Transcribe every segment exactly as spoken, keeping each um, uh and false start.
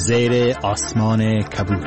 زیر آسمان کبود.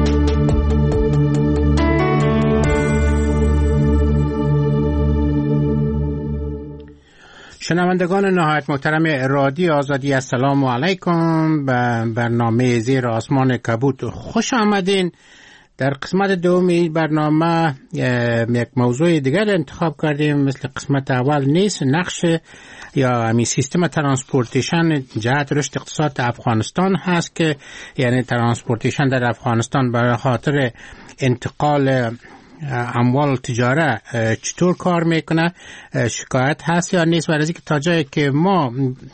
شنوندگان نهایت محترم رادیو آزادی، السلام علیکم. به برنامه زیر آسمان کبود خوش آمدین. در قسمت دومی برنامه یک موضوع دیگر انتخاب کردیم. مثل قسمت اول نیست، نقش یا همین سیستم ترانسپورتیشن جهت رشد اقتصاد افغانستان هست که یعنی ترانسپورتیشن در افغانستان برای خاطر انتقال اموال تجاره چطور کار میکنه، شکایت هست یا نیست. برای اینکه تا جایی که ما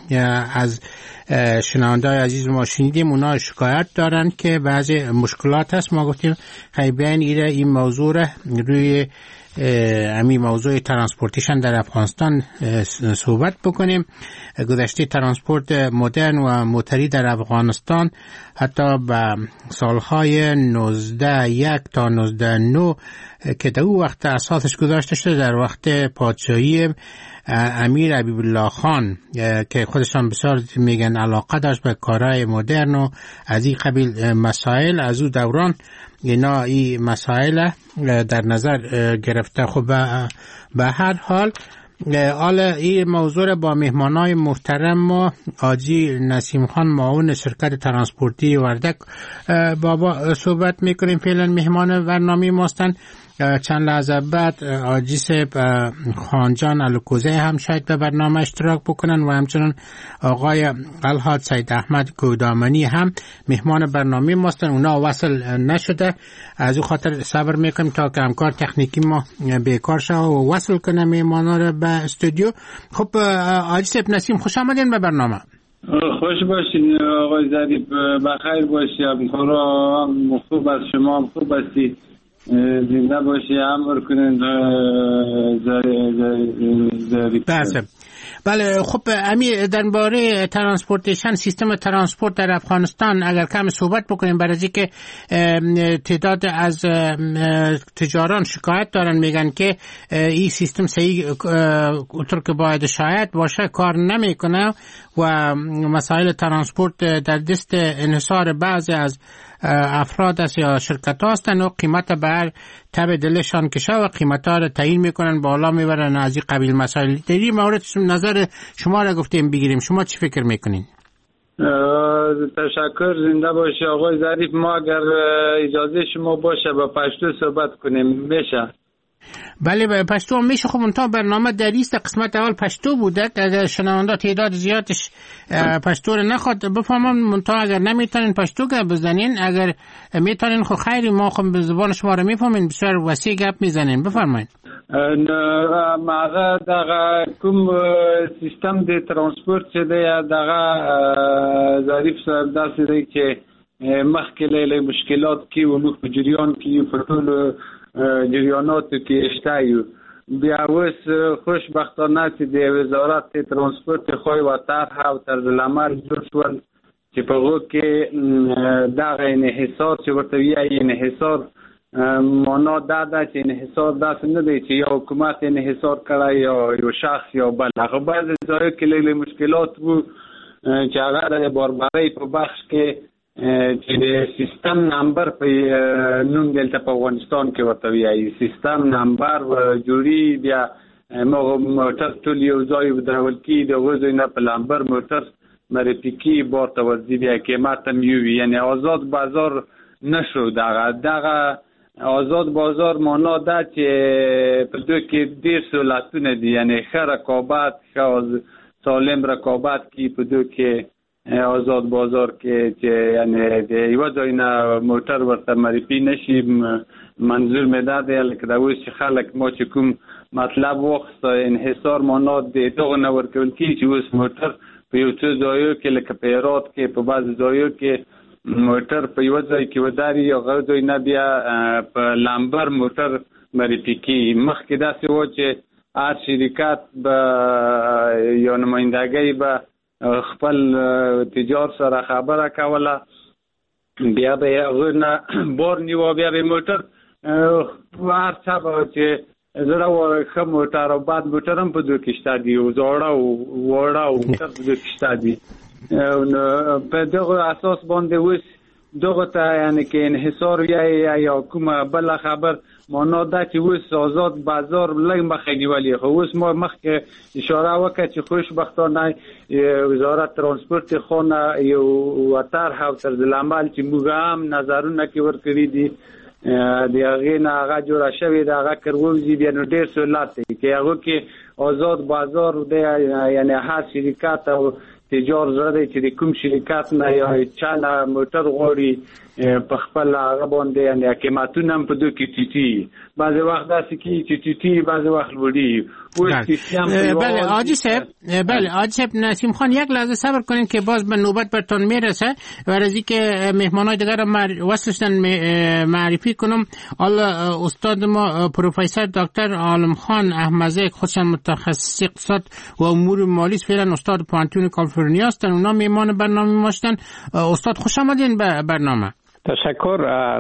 از شنونده‌های عزیز ما شنیدیم اونا شکایت دارن که بعضی مشکلات هست، ما گفتیم خیلی بیان ایره این موضوع روی همین موضوع ترانسپورتیشن در افغانستان صحبت بکنیم. گذشته ترانسپورت مدرن و موتوری در افغانستان حتی به سالهای نوزده یک تا نوزده نه که در اون وقت اساسش گذاشته شده، در وقت پادشاهی امیر حبیب الله خان که خودشان بسیار میگن علاقه داشت به کارهای مدرن و از این قبیل مسائل، از اون دوران اینا این مسائل در نظر گرفته. خب به هر حال حال این موضوع با مهمانای محترم ما حاجی نسیم خان معاون شرکت ترانسپورتی وردک بابا صحبت میکنیم. فعلا مهمان برنامه ماستن. چند لحظه بعد حاجی صاحب خانجان الکوزه هم شاید به برنامه اشتراک بکنن و همچنان آقای الحاج سید احمد کودامنی هم مهمان برنامه ماستن. اونا وصل نشده، از او خاطر صبر میکنیم تا که همکار تکنیکی ما بیکار شه و وصل کنه مهمانا رو به استودیو. خب حاجی صاحب نسیم خوش آمدین به برنامه. خوش باشین آقای ظریف، بخیر باشی. همکارا خوب است، شما هم خوب هستید، زنده باشی، امر کنین ظریف. بله. خب امیر درباره ترانسپورتیشن، سیستم ترانسپورت در افغانستان اگر کم صحبت بکنیم، برای اینکه تعداد از تجاران شکایت دارن، میگن که این سیستم صحیح اونطور که باید شاید باشه کار نمیکنه و مسائل ترانسپورت در دست انحصار بعضی از افراد است یا شرکت هستن و قیمت بر تبع دلشان کشه و قیمت ها رو تعیین میکنن، بالا میبرن. از این قبیل مسائل در این مورد نظر شما را گفتیم بگیریم، شما چی فکر میکنین؟ تشکر، زنده باشی آقای ظریف. ما اگر اجازه شما باشه با پشتو صحبت کنیم میشه؟ بله به پشتو هم میشه. خب منتها برنامه در ایست قسمت اول پشتو بوده، اگر شنونده تعداد زیادش پشتو رو نخواد بفهمم، منتها اگر نمیتونین پشتو گپ بزنین، اگر میتونین خب خیری، ما خب به زبان شما رو میفهمین، بسیار وسیع گپ میزنین. بفرمایید. ماغه دغه کوم سیستم د ترانسپورت چې دی دغه ظریف صاحب داسې دی چې مخکې له مشکلات کې و موږ په جریان کې په ټولو جریاناتو کې شته یو. بیا اوس خوشبختانه چې د وزارت ترانسپورت خوی و طرح او طرزالعمل جوړ شول چې په هغو کې دغه انحصار چې ورته وایي انحصار معنا دا ده چې انحصار داسې نه دی چې یو حکومت انحصار کړی یا یو شخص یا بل. هغه بعضې ځایو کې لږ مشکلات وو چې هغه د باربرۍ په بخش کې چې د سیستم نمبر په نوم دلته په افغانستان کې ورته وایي سیستم نمبر جوړي، بیا موږ موټر ټول یو ځای ودرول کېږي، د هغو ځای نه په لمبر موټر معرفي کېږي، بار ته ورځي، بیا قیمت هم یو وي. یعنې آزاد بازار نشو. دغه دغه آزاد بازار معنا ده چې په دوی کې ډېر سهولتونه دي، یعنې ښه رقابت، ښه سالم رقابت کې په دوی کې آزاد بازار کې چې یعنی د یو ځای نه موټر ورته معرفي نشي. منظور مې دا دی لکه دا اوس چې خلک ما چې کوم مطلب واخیست انحصار معنا د دغه نه ورکول کېږي چې اوس موټر په یو څو ځایو کې لکه په هرات کې په بعضې ځایو کې موټر په یو ځای کې وداري یا هغه ځای نه بیا په لمبر موټر معرفي کېږي. مخکې داسې و چې هر شرکت به یا نمایندګۍ به خپل تجار سره خبره کوله، بیا به یې هغه نه بار نیوه، بیا به موټر هر څه به چې زړه و ښه موټر او بد موټر هم په دوی کې شته دي، او زاړه او واړه او موټر په دوی کې شته دي. په دغه اساس باندې وس دغه ته یعنی کې انحصار یا یا کومه بل خبر معنا دا چې وس آزاد بازار لږ مخې نیولې خو اوس ما مخکې اشاره وکړه چې خوشبختانه وزارت ترانسپورت خونه یو وتر او تر عمل چې موږ هم نظرونه کې ورکړي دي د هغه نه هغه جوړه شوې د هغه کروزي بیا نو ډېر سہولت دي چې هغه کې آزاد بازار دی یعنی هر شرکت او تجار زده چې کوم شرکت نه یا چاله موټر غوړي په خپل هغه باندې یعنی قیمتونه هم په دوه کې ټیټي بعضی وخت داسې کې چې ټیټي بعضی وخت لوړي بله حاجی صاحب بله حاجی صاحب نسیم خان یک لحظه صبر کنین که باز به نوبت برتون میرسه و از اینکه مهمانای دیگر رو وصلشتن معرفی کنم. حالا استاد ما پروفسور دکتر عالم خان احمدزی خودشان متخصص اقتصاد و امور مالی است، فعلا استاد پانتون کالیفرنیا هستن، اونا مهمان برنامه ماشتن. استاد خوش آمدین به برنامه. تشکر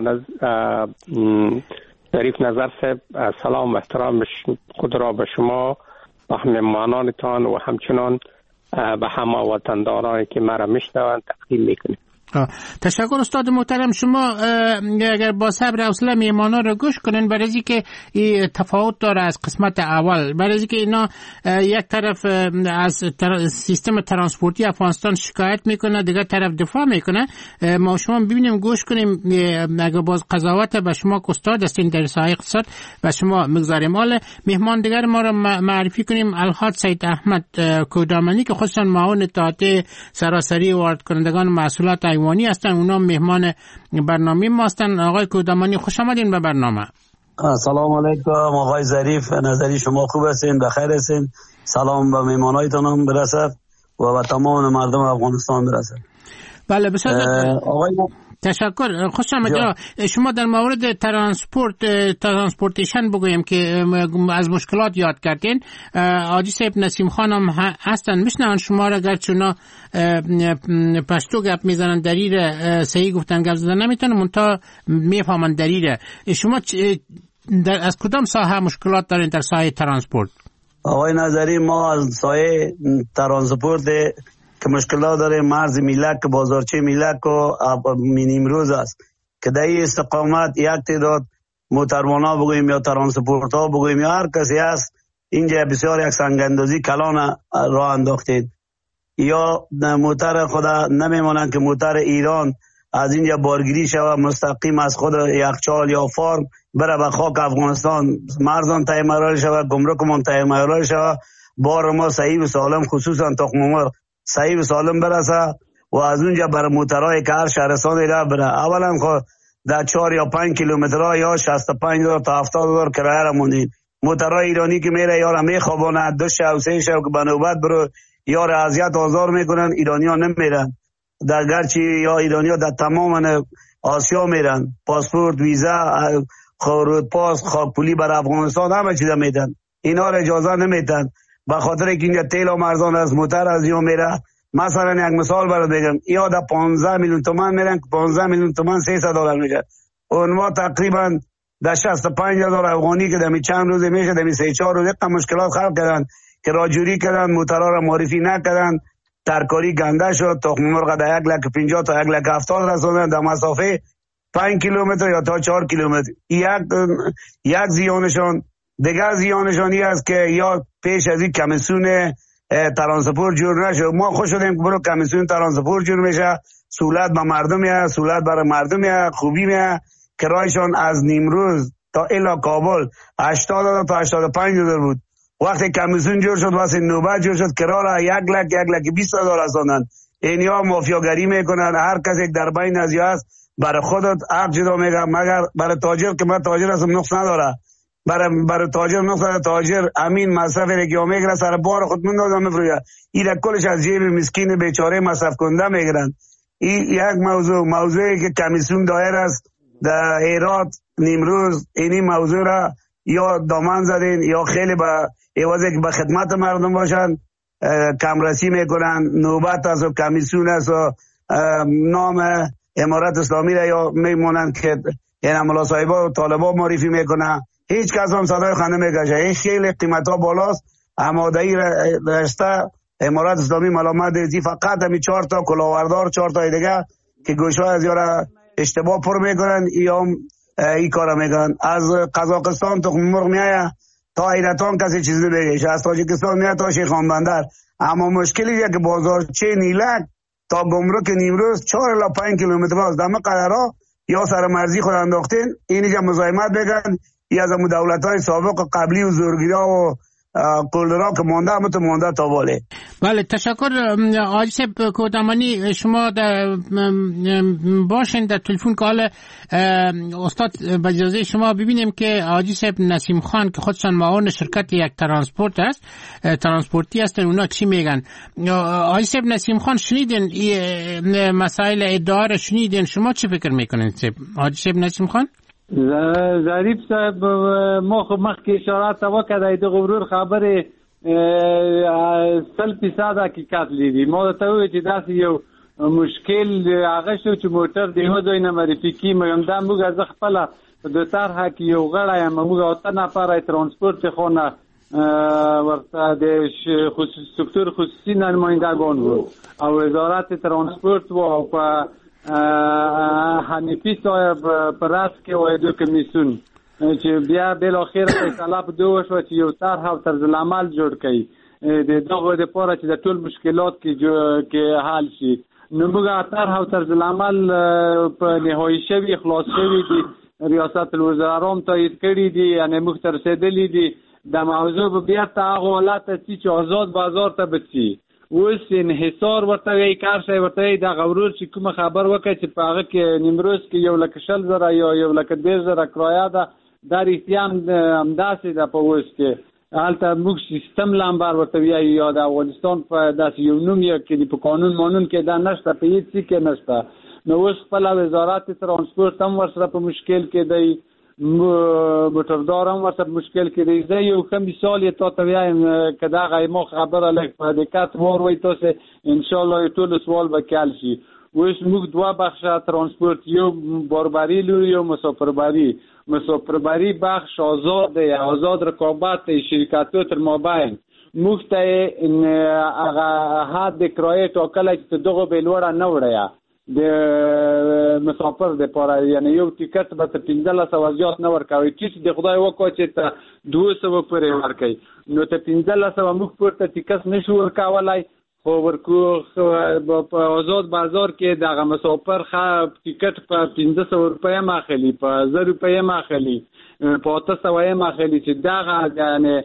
ظریف نظر صاحب. سلام و احترام خود را به شما و مهمانانتان و همچنان به همه وطندارانی که مرا میشنوند تقدیم میکنیم. تشکر استاد محترم. شما اگر با صبر حوصله میهمانا رو گوش کنین، برای اینکه این تفاوت داره از قسمت اول، برای اینکه اینا یک طرف از سیستم ترانسپورتی افغانستان شکایت میکنه، دیگر طرف دفاع میکنه. ما شما ببینیم گوش کنیم، اگر باز قضاوت به شما که استاد هستین در ساحه اقتصاد و شما میگذاریم. حالا مهمان دیگر ما رو معرفی کنیم. الحاج سید احمد کودامانی که خودشان معاون اتحادیه سراسری وارد کنندگان محصولات ایوانی هستن، اونا مهمان برنامه ما هستن. آقای کودامانی خوش آمدین به برنامه. سلام علیکم آقای ظریف، نظری شما خوب هستین؟ بخیر هستین؟ سلام به مهمانایتان هم برسد و به تمام مردم افغانستان برسد. بله بسیار آقای تشکر. خوش آمدید. شما در مورد ترانسپورت ترانسپورتیشن بگویم که از مشکلات یاد کردین. حاجی صاحب نسیم خانم هستن، میشنون شما را، اگر چونا پشتو گپ میزنن دلیل صحیح گفتن گپ زدن نمیتونن، منتها میفهمن دلیل. شما در از کدام ساحه مشکلات دارین در ساحه ترانسپورت؟ آقای نظری ما از ساحه ترانسپورت که مشکلات داره مرز میلک، بازارچه میلک و نیمروز است که در این استقامت یک تعداد موتروانا بگویم یا ترانسپورت ها بگویم یا هر کسی هست اینجا بسیار یک سنگندازی کلان راه انداختید. یا موتر خدا نمیمانند که موتر ایران از اینجا بارگیری شود مستقیم از خود یخچال یا فارم بره به خاک افغانستان، مرزان تایمرال شود، گمرک تایمرال شود، بار ما صحیح و سالم خصوصا تخم مرغ صحیح و سالم برسه و از اونجا برای موترهای که هر شهرستانی را بره. اولا خود در چهار یا پنج کیلومترها یا شصت و پنج هزار تا هفتاد هزار کرایه را موندین. موترهای ایرانی که میره یا را میخوابانه دو شب و سه شب که به نوبت برو یا را اذیت آزار میکنن، ایرانی ها نمیرن. در گرچه یا ایرانی ها در تمام آسیا میرن، پاسپورت، ویزا، خورود پاس، خاک پولی بر افغانستان همه چیزا میدن، اینا را اجازه نمیدن به خاطر که اینجا تیل و مرزان از موتر از یا میره. مثلا یک مثال برات بگم، یا در پانزده میلیون تومان میرن که پانزده میلیون تومان سیصد دلار میشه. اون ما تقریبا در شصت و پنج هزار افغانی که دمی چند روزه میشه، دمی سه چهار روزه تا مشکلات خلق کردن که راجوری کردن، موترها را معرفی نکردن، ترکاری گنده شد، تخم مرغ در یک لک پنجاه تا یک لک هفتاد رسوندن در مسافه پنج کیلومتر یا تا چهار کیلومتر. یک یک زیانشان. دیگر زیانشانی است که یا پیش از این کمیسیون ترانسپورت جور نشه. ما خوش شدیم که برو کمیسیون ترانسپورت جور میشه، سهولت به مردم میه، سهولت برای مردم میه، خوبی میه. کرایشان از نیمروز تا الی کابل هشتاد تا هشتاد و پنج هزار بود. وقتی کمیسیون جور شد واسه نوبت جور شد کرا را یک لک یک لک بیست هزار رساندن. اینیا مافیاگری میکنن. هر کس یک در بین از است برای خودت حق جدا میگه، مگر برای تاجر که من تاجر هستم نقص نداره. برای برای تاجر نقص تاجر امین مصرف رگیا میگیره، سر بار خود مندازه میفروشه. این کلش از جیب مسکین بیچاره مصرف کننده میگیرن. این یک موضوع موضوعی که کمیسیون دایر است در هرات نیمروز. اینی موضوع را یا دامن زدین یا خیلی با ایوازه که به خدمت مردم باشن کمرسی میکنن. نوبت از کمیسیون است و نام امارت اسلامی را یا میمونن که این عملا صاحبا و طالبا معرفی میکنن. هیچ کس هم صدای خنده میکشه. این خیلی قیمت ها بالاست. آمادگی رشته امارات اسلامی ملامت دی فقط همین چهار تا کلاهبردار چهار تا دیگه که گوشه از یارا اشتباه پر میکنن یا این کارا میکنن. از قزاقستان تخم مرغ میایه تا ایران کسی چیزی نمیگه، از تاجیکستان میاد تا شیخان بندر. اما مشکلی که بازارچه نیلک تا گمرک نیمروز چهار الی پنج کیلومتر باز دم قدرها یا سر مرزی خود انداختین. اینجا مزاحمت بگن یا از دولت‌های سابق و قبلی و زورگیرا و قلدرها که مونده همه تو مونده تا باله. بله تشکر آقای صاحب کودمانی. شما در باشین در تلفن کال استاد با اجازه شما ببینیم که آقای صاحب نسیم خان که خودشان معاون شرکت یک ترانسپورت است ترانسپورتی هستن اونا چی میگن؟ آقای صاحب نسیم خان شنیدین این مسائل ادعا را شنیدین، شما چی فکر میکنین صاحب؟ آقای صاحب نسیم خان ظریف صاحب ما خو مخکې اشارات وکړه د غرور خبره سل فیصد حقیقت لري. ما ته وی چې داسې یو مشکل هغه شو چې موټر د یو ځای نه معرفي کی مګم دا موږ از خپل د طرحه کې یو غړی یم موږ او ته نفر ترانسپورت خونه ورته د سکتور خصوصي نمایندگان وو او وزارت ترانسپورت و په حنیفی صاحب پراس کې وایدو کمیسیون چې بیا بل اخر فیصله په دوه شو چې یو طرح او طرز العمل جوړ کړي د دغه د پاره چې د ټول مشکلات کې کې حل شي. نو موږ طرح او طرز العمل په نهایی شوی خلاص شوی دي، ریاست الوزرا هم تایید کړی دي، یعنی موږ تر رسیدلی دي د موضوع بیا ته هغه حالت چې آزاد بازار ته بچي. اوس انحصار ورته وی کار شي ورته د غورور چې کوم خبر وکړي چې په هغه کې نیمروز کې یو لک شل زره یا یو لک ډیر زره کرایه ده د ریتیان همداسې ده. په اوس کې هلته موږ سیستم لامبر ورته وی یا د افغانستان په داسې یو نوم یې کې په قانون مانون کې دا نشته، په هیڅ څه کې نشته. نو اوس خپل وزارت ترانسپورت هم ورسره په مشکل کې دی، موټردار هم ورسره مشکل کې دی. زه یو ښه مثال یې تا ته وایم که دغه ما خبره لږ په دقت واورئ تاسې انشاءالله ټول سوال به حل شي. اوس موږ دوه بخشه ترانسپورت، یو باربري لرو یو مسافربري. مسافربري بخش آزاد دی، آزاد رقابت دی شرکتو تر مابین. موږ ته هغه حد کرایه ټاکلی چې دغه به لوړه نه وړیه د مسافر د پاره، یعنی یو ټیکټ به ته پنځلس سوه زیات نه ورکوي. چې د خدای وکړه چې ته دوه سوه پورې ورکوي نو ته پنځلس سوه موږ پورته ټیکټ نشو ورکولی، خو ورکو په آزاد بازار کې دغه مسافر ټیکټ په پنځه سوه روپۍ هم اخلي، په زر روپۍ هم اخلي، په اته سوه هم اخلي. چې دغه یعنی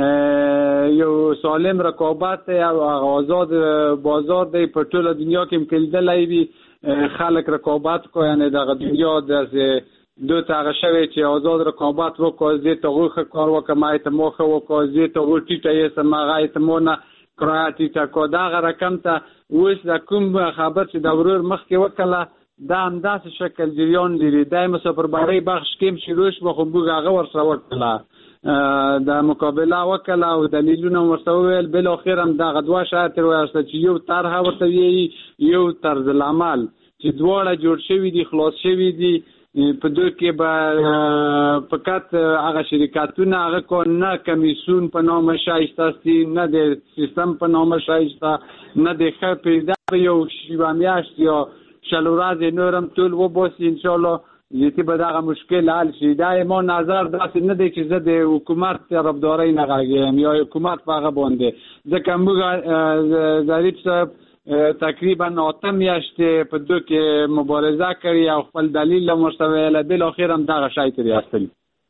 یو سالم رقابت او آزاد بازار دی په ټوله دنیا کې مکلدلی وي خلک رقابت کو، یعنی دغه دنیا د دو تاغه شوی چې آزاد رقابت وکړي زه ته غوښه کار وکړم ما ته موخه وکړي زه ته ورټی ته یې سمغه ته مونږه کرایتی ته کو دغه رقم ته اوس د کوم خبر چې د ورور مخ کې وکړه دا همداسې شکل جریان لري. د مسافربري بخش کې شروع شو خو موږ هغه ورسره وکړه د مقابله وکړه او دلیلونه ورته ویل، بل اخر هم دغه دوه شرط ورسته چې یو طرح ورته وی یو طرز العمل چې دواړه جوړ شوی دي خلاص شوی دي. په دوی کې به فقط هغه شرکتونه هغه کو نه کمیسیون په نامه شایسته سي، نه د سیستم په نامه شایسته، نه د ښه پیدا یو شیبه میاشت یا شل ورځې نورم ټول وباسي انشاءالله یتی به دغه مشکل حل شي. دا ما نظر داسې نه دی چې زه د حکومت طرفدارۍ نه غږیم یا حکومت په هغه باندې، ځکه موږ ظریف صاحب تقریبا اته میاشتې په دو کې مبارزه کړې او خپل دلیل هم ورته ویلی، بالاخره هم دغه شی ترې ایستلي.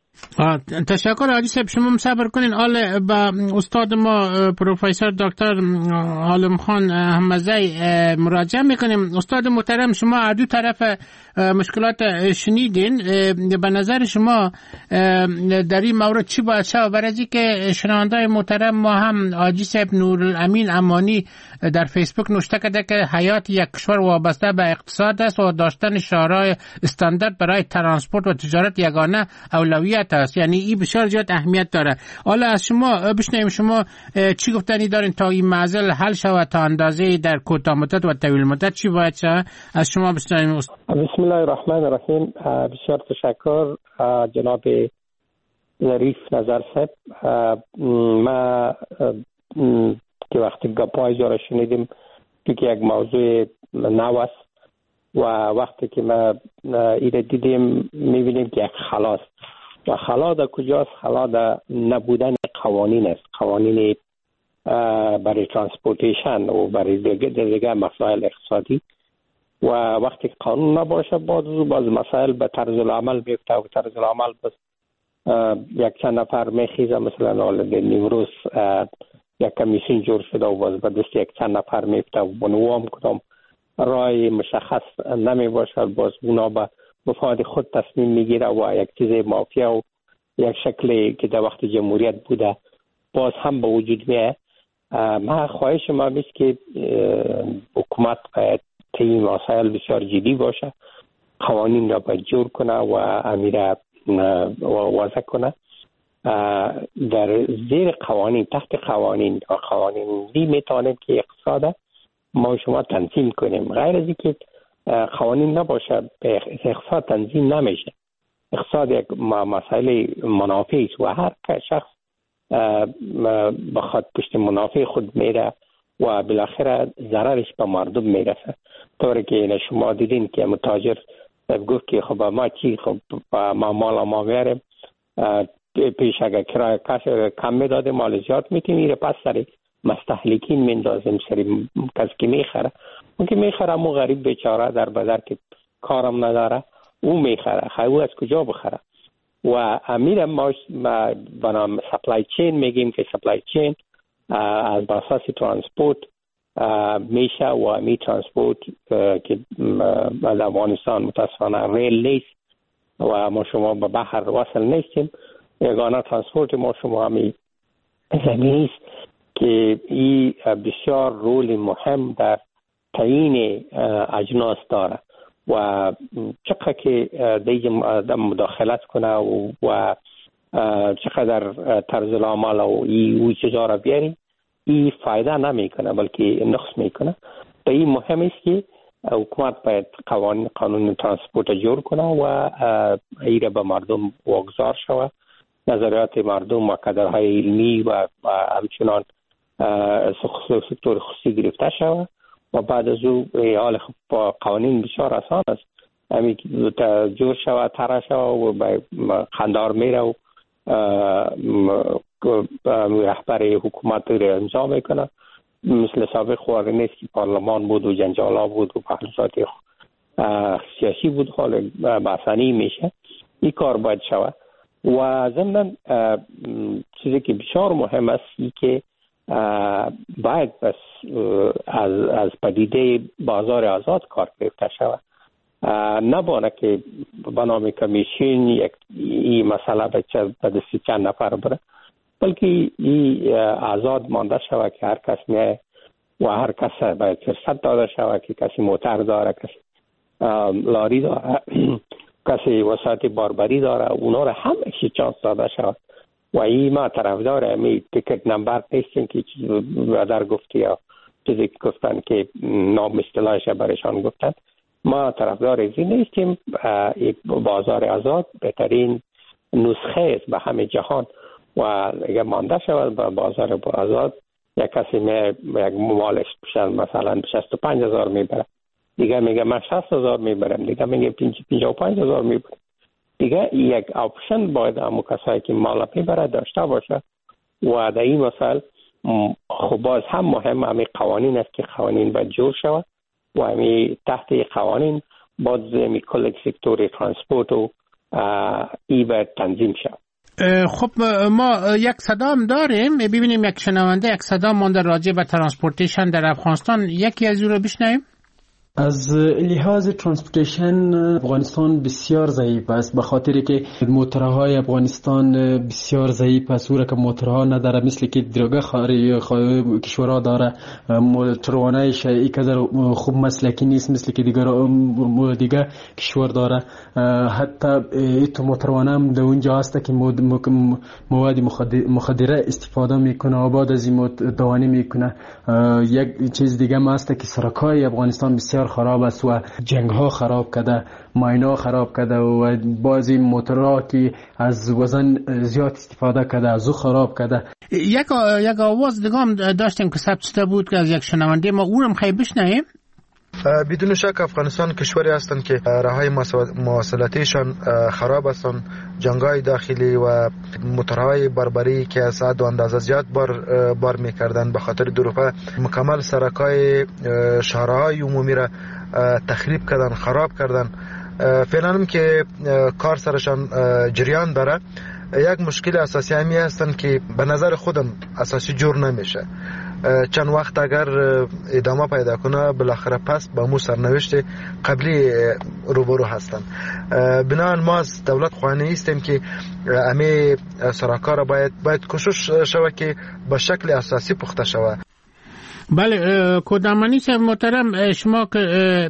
تشکر حاجی صاحب، شما هم صبر کنین. حال با استاد ما پروفسور دکتر عالم خان احمدزی مراجعه میکنیم. استاد محترم شما دو طرف مشکلات شنیدین، به نظر شما در این مورد چی باید شود؟ برای اینکه شنونده‌های محترم ما هم حاجی صاحب نورالامین امانی در فیسبوک نوشته کرده که حیات یک کشور وابسته به اقتصاد است و داشتن شورای استاندارد برای ترانسپورت و تجارت یگانه اولویت است، یعنی این بسیار زیاد اهمیت داره. حالا از شما بشنویم شما چی گفتنی دارین تا این معضل حل شود تا اندازه در کوتاه مدت و طویل مدت چی باید شود؟ از شما بشنویم. بسم الله الرحمن الرحیم. بسیار تشکر جناب ظریف نظر صاحب. ما که وقتی گپای جا را شنیدیم که یک موضوع نو است و وقتی که ما ایره دیدیم میبینیم که یک خلاص و خلا در کجاست؟ خلا در نبودن قوانین است، قوانین برای ترانسپورتیشن و برای دیگه, دیگه مسائل اقتصادی و وقتی قانون نباشه باز باز مسائل به طرز العمل میفته و طرز العمل باز یک چند نفر میخیزه. مثلا امروز یک کمیسیون جور شده و باز به دست یک چند نفر میفته و بنوام کدام رای مشخص نمی باشد باز اونا به مفاد خود تصمیم میگیره و یک چیز مافیا و یک شکلی که در وقت جمهوریت بوده باز هم به وجود میاد. ما خواهش ما میست که حکومت باید طی مسائل بسیار جدی باشه، قوانین را باید جور کنه و امیره وضع کنه. در زیر قوانین، تحت قوانین و قوانین دی میتونیم که اقتصاد ما شما تنظیم کنیم. غیر از اینکه قوانین نباشه اقتصاد تنظیم نمیشه. اقتصاد یک مسئله منافعی است و هر شخص بخواد پشت منافع خود میره و بالاخره ضررش به مردم میرسه. طوری که شما دیدین که متاجر گفت که خب ما چی، خب ما مال ما میاریم پیش اگر کرایه کم میداده مال زیاد میتیم میره پس سری مستهلکین میندازیم سری کسی که میخره. اون که میخره مو غریب بیچاره در بازار که کارم نداره او میخره، خیلی او از کجا بخره؟ و امیر ما بنام سپلای چین میگیم که سپلای چین از اساس ترانسپورت میشه و امی ترانسپورت که از افغانستان متاسفانه ریل نیست و ما شما به بحر وصل نیستیم. یگانه ترانسپورت ما شما همی زمینی است که این بسیار رول مهم در تعیین اجناس داره و چقدر که دیگه مداخلت کنه و, و چقدر طرز العمل و این چیزا را بیاری این فایده نمیکنه بلکه نقص میکنه. به این مهم است که حکومت باید قوانین قانون ترانسپورت جور کنه و ایره به مردم واگذار شود، نظریات مردم و کادرهای علمی و همچنان سکتور خصوصی گرفته شود و بعد از او حال با قوانین بسیار آسان است. همین که جور شود طرح شود و به خندار میره و رهبر حکومت رو امضا میکنه. مثل سابق خواره نیست که پارلمان بود و جنجالا بود و بحثات سیاسی بود، حال بحثانی میشه. این کار باید شود و ضمن چیزی که بسیار مهم است ای که باید بس از از پدیده بازار آزاد کار گرفته شود، نبانه که بنام کمیسیون یک این مسئله به دستی چند نفر بره، بلکه این آزاد مانده شود که هر کس میه و هر کس باید فرصت داده شود که کسی موتر داره، کسی لاری داره، کسی وسایل باربری داره، اونا را هم اکسی چانس داده شود. و این ما طرفدار امی تیکت نمبر نیستیم که چیز در گفتی یا چیزی که گفتن که نام اصطلاحش برشان گفتن. ما طرفدار این نیستیم. بازار آزاد بهترین نسخه است به همه جهان و اگر مانده شود به بازار آزاد یک کسی می یک مالش بشن مثلا شصت و پنج هزار میبره، دیگه میگه من شصت هزار میبرم، دیگه میگه پنجاه و پنج هزار میبرم. دیگه یک آپشن باید همو کسایی که مال میبره داشته باشه و در این مسئله خب باز هم مهم همین قوانین است که قوانین باید جور شود و همین تحت قوانین باید همین کل سکتور ترانسپورت و ای باید تنظیم شود. خب ما یک صدا هم داریم، ببینیم یک شنونده یک صدا مانده راجع به ترانسپورتیشن در افغانستان، یکی از او رو بشنویم. از لحاظ ترانسپورتیشن افغانستان بسیار ضعیف است، به خاطری که موتورهای افغانستان بسیار ضعیف است. اون که موتورها نداره مثل که دیگه خارج کشورها داره، موتورانش اینقدر خوب مسلکی نیست مثل که دیگه دیگه کشور داره. حتی این موتورانه هم در اونجا هست که مواد مخدره استفاده میکنه و بعد از این دوانی میکنه. یک چیز دیگه هم هست که سرکای افغانستان بسیار بسیار خراب است و جنگ ها خراب کرده، ماینا خراب کرده و بعضی موتورها که از وزن زیاد استفاده کرده از او خراب کرده. یک یک آواز دیگه هم داشتیم که ثبت شده بود که از یک شنونده ما، اونم خیلی بشنویم. بدون شک افغانستان کشوری هستند که راههای مواصلاتیشان خراب هستند، جنگ‌های داخلی و موتورهای بربری که از حد و اندازه زیاد بار بار می‌کردند به خاطر دروغ مکمل سرک‌های شهرهای عمومی را تخریب کردن، خراب کردن. فعلا هم که کار سرشان جریان داره، یک مشکل اساسی همی هستند که به نظر خودم اساسی جور نمیشه. چند وقت اگر ادامه پیدا کنه بالاخره پس با مو سرنوشت قبلی روبرو هستن. بنابراین ما از دولت خواهانی هستیم که همه سرکار را باید باید کوشش شود که به شکل اساسی پخته شود. بله کودامانی صاحب محترم، شما که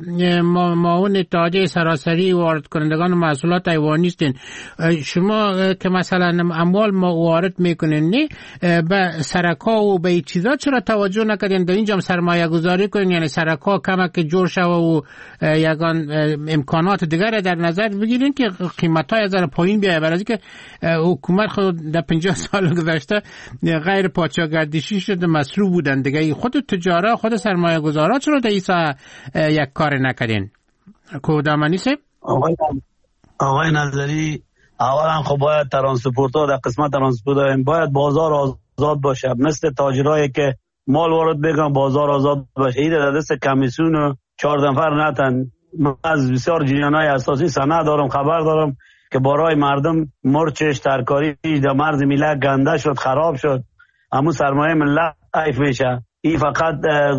معاون اتحادیه سراسری وارد کنندگان محصولات حیوانی هستین، شما که مثلا اموال ما وارد میکنین نه به سرکا و به چیزا چرا توجه نکردین؟ در اینجا سرمایه گذاری کنین، یعنی سرکا کمک جور شوه و یگان امکانات دیگر در نظر بگیرین که قیمت های از پایین بیایه، برای که حکومت خود در پنجاه سال گذشته غیر پادشاهگردشی شده، مسروع بودن دیگه. خود تجارا خود سرمایه گذارا چرا در ایسا یک کار نکردین؟ کودامانی صاحب آقای آقای نظری، اولا خب باید ترانسپورت ها در قسمت ترانسپورت باید بازار آزاد باشه، مثل تاجرایی که مال وارد بگن بازار آزاد باشه. این در دست کمیسیون و چهار نفر نتن. من از بسیار جریان‌های اساسی سند دارم، خبر دارم که برای مردم مرچش ترکاری در مرز ملت گنده شد، خراب شد، اما سرمایه ملت عیف میشه. این فقط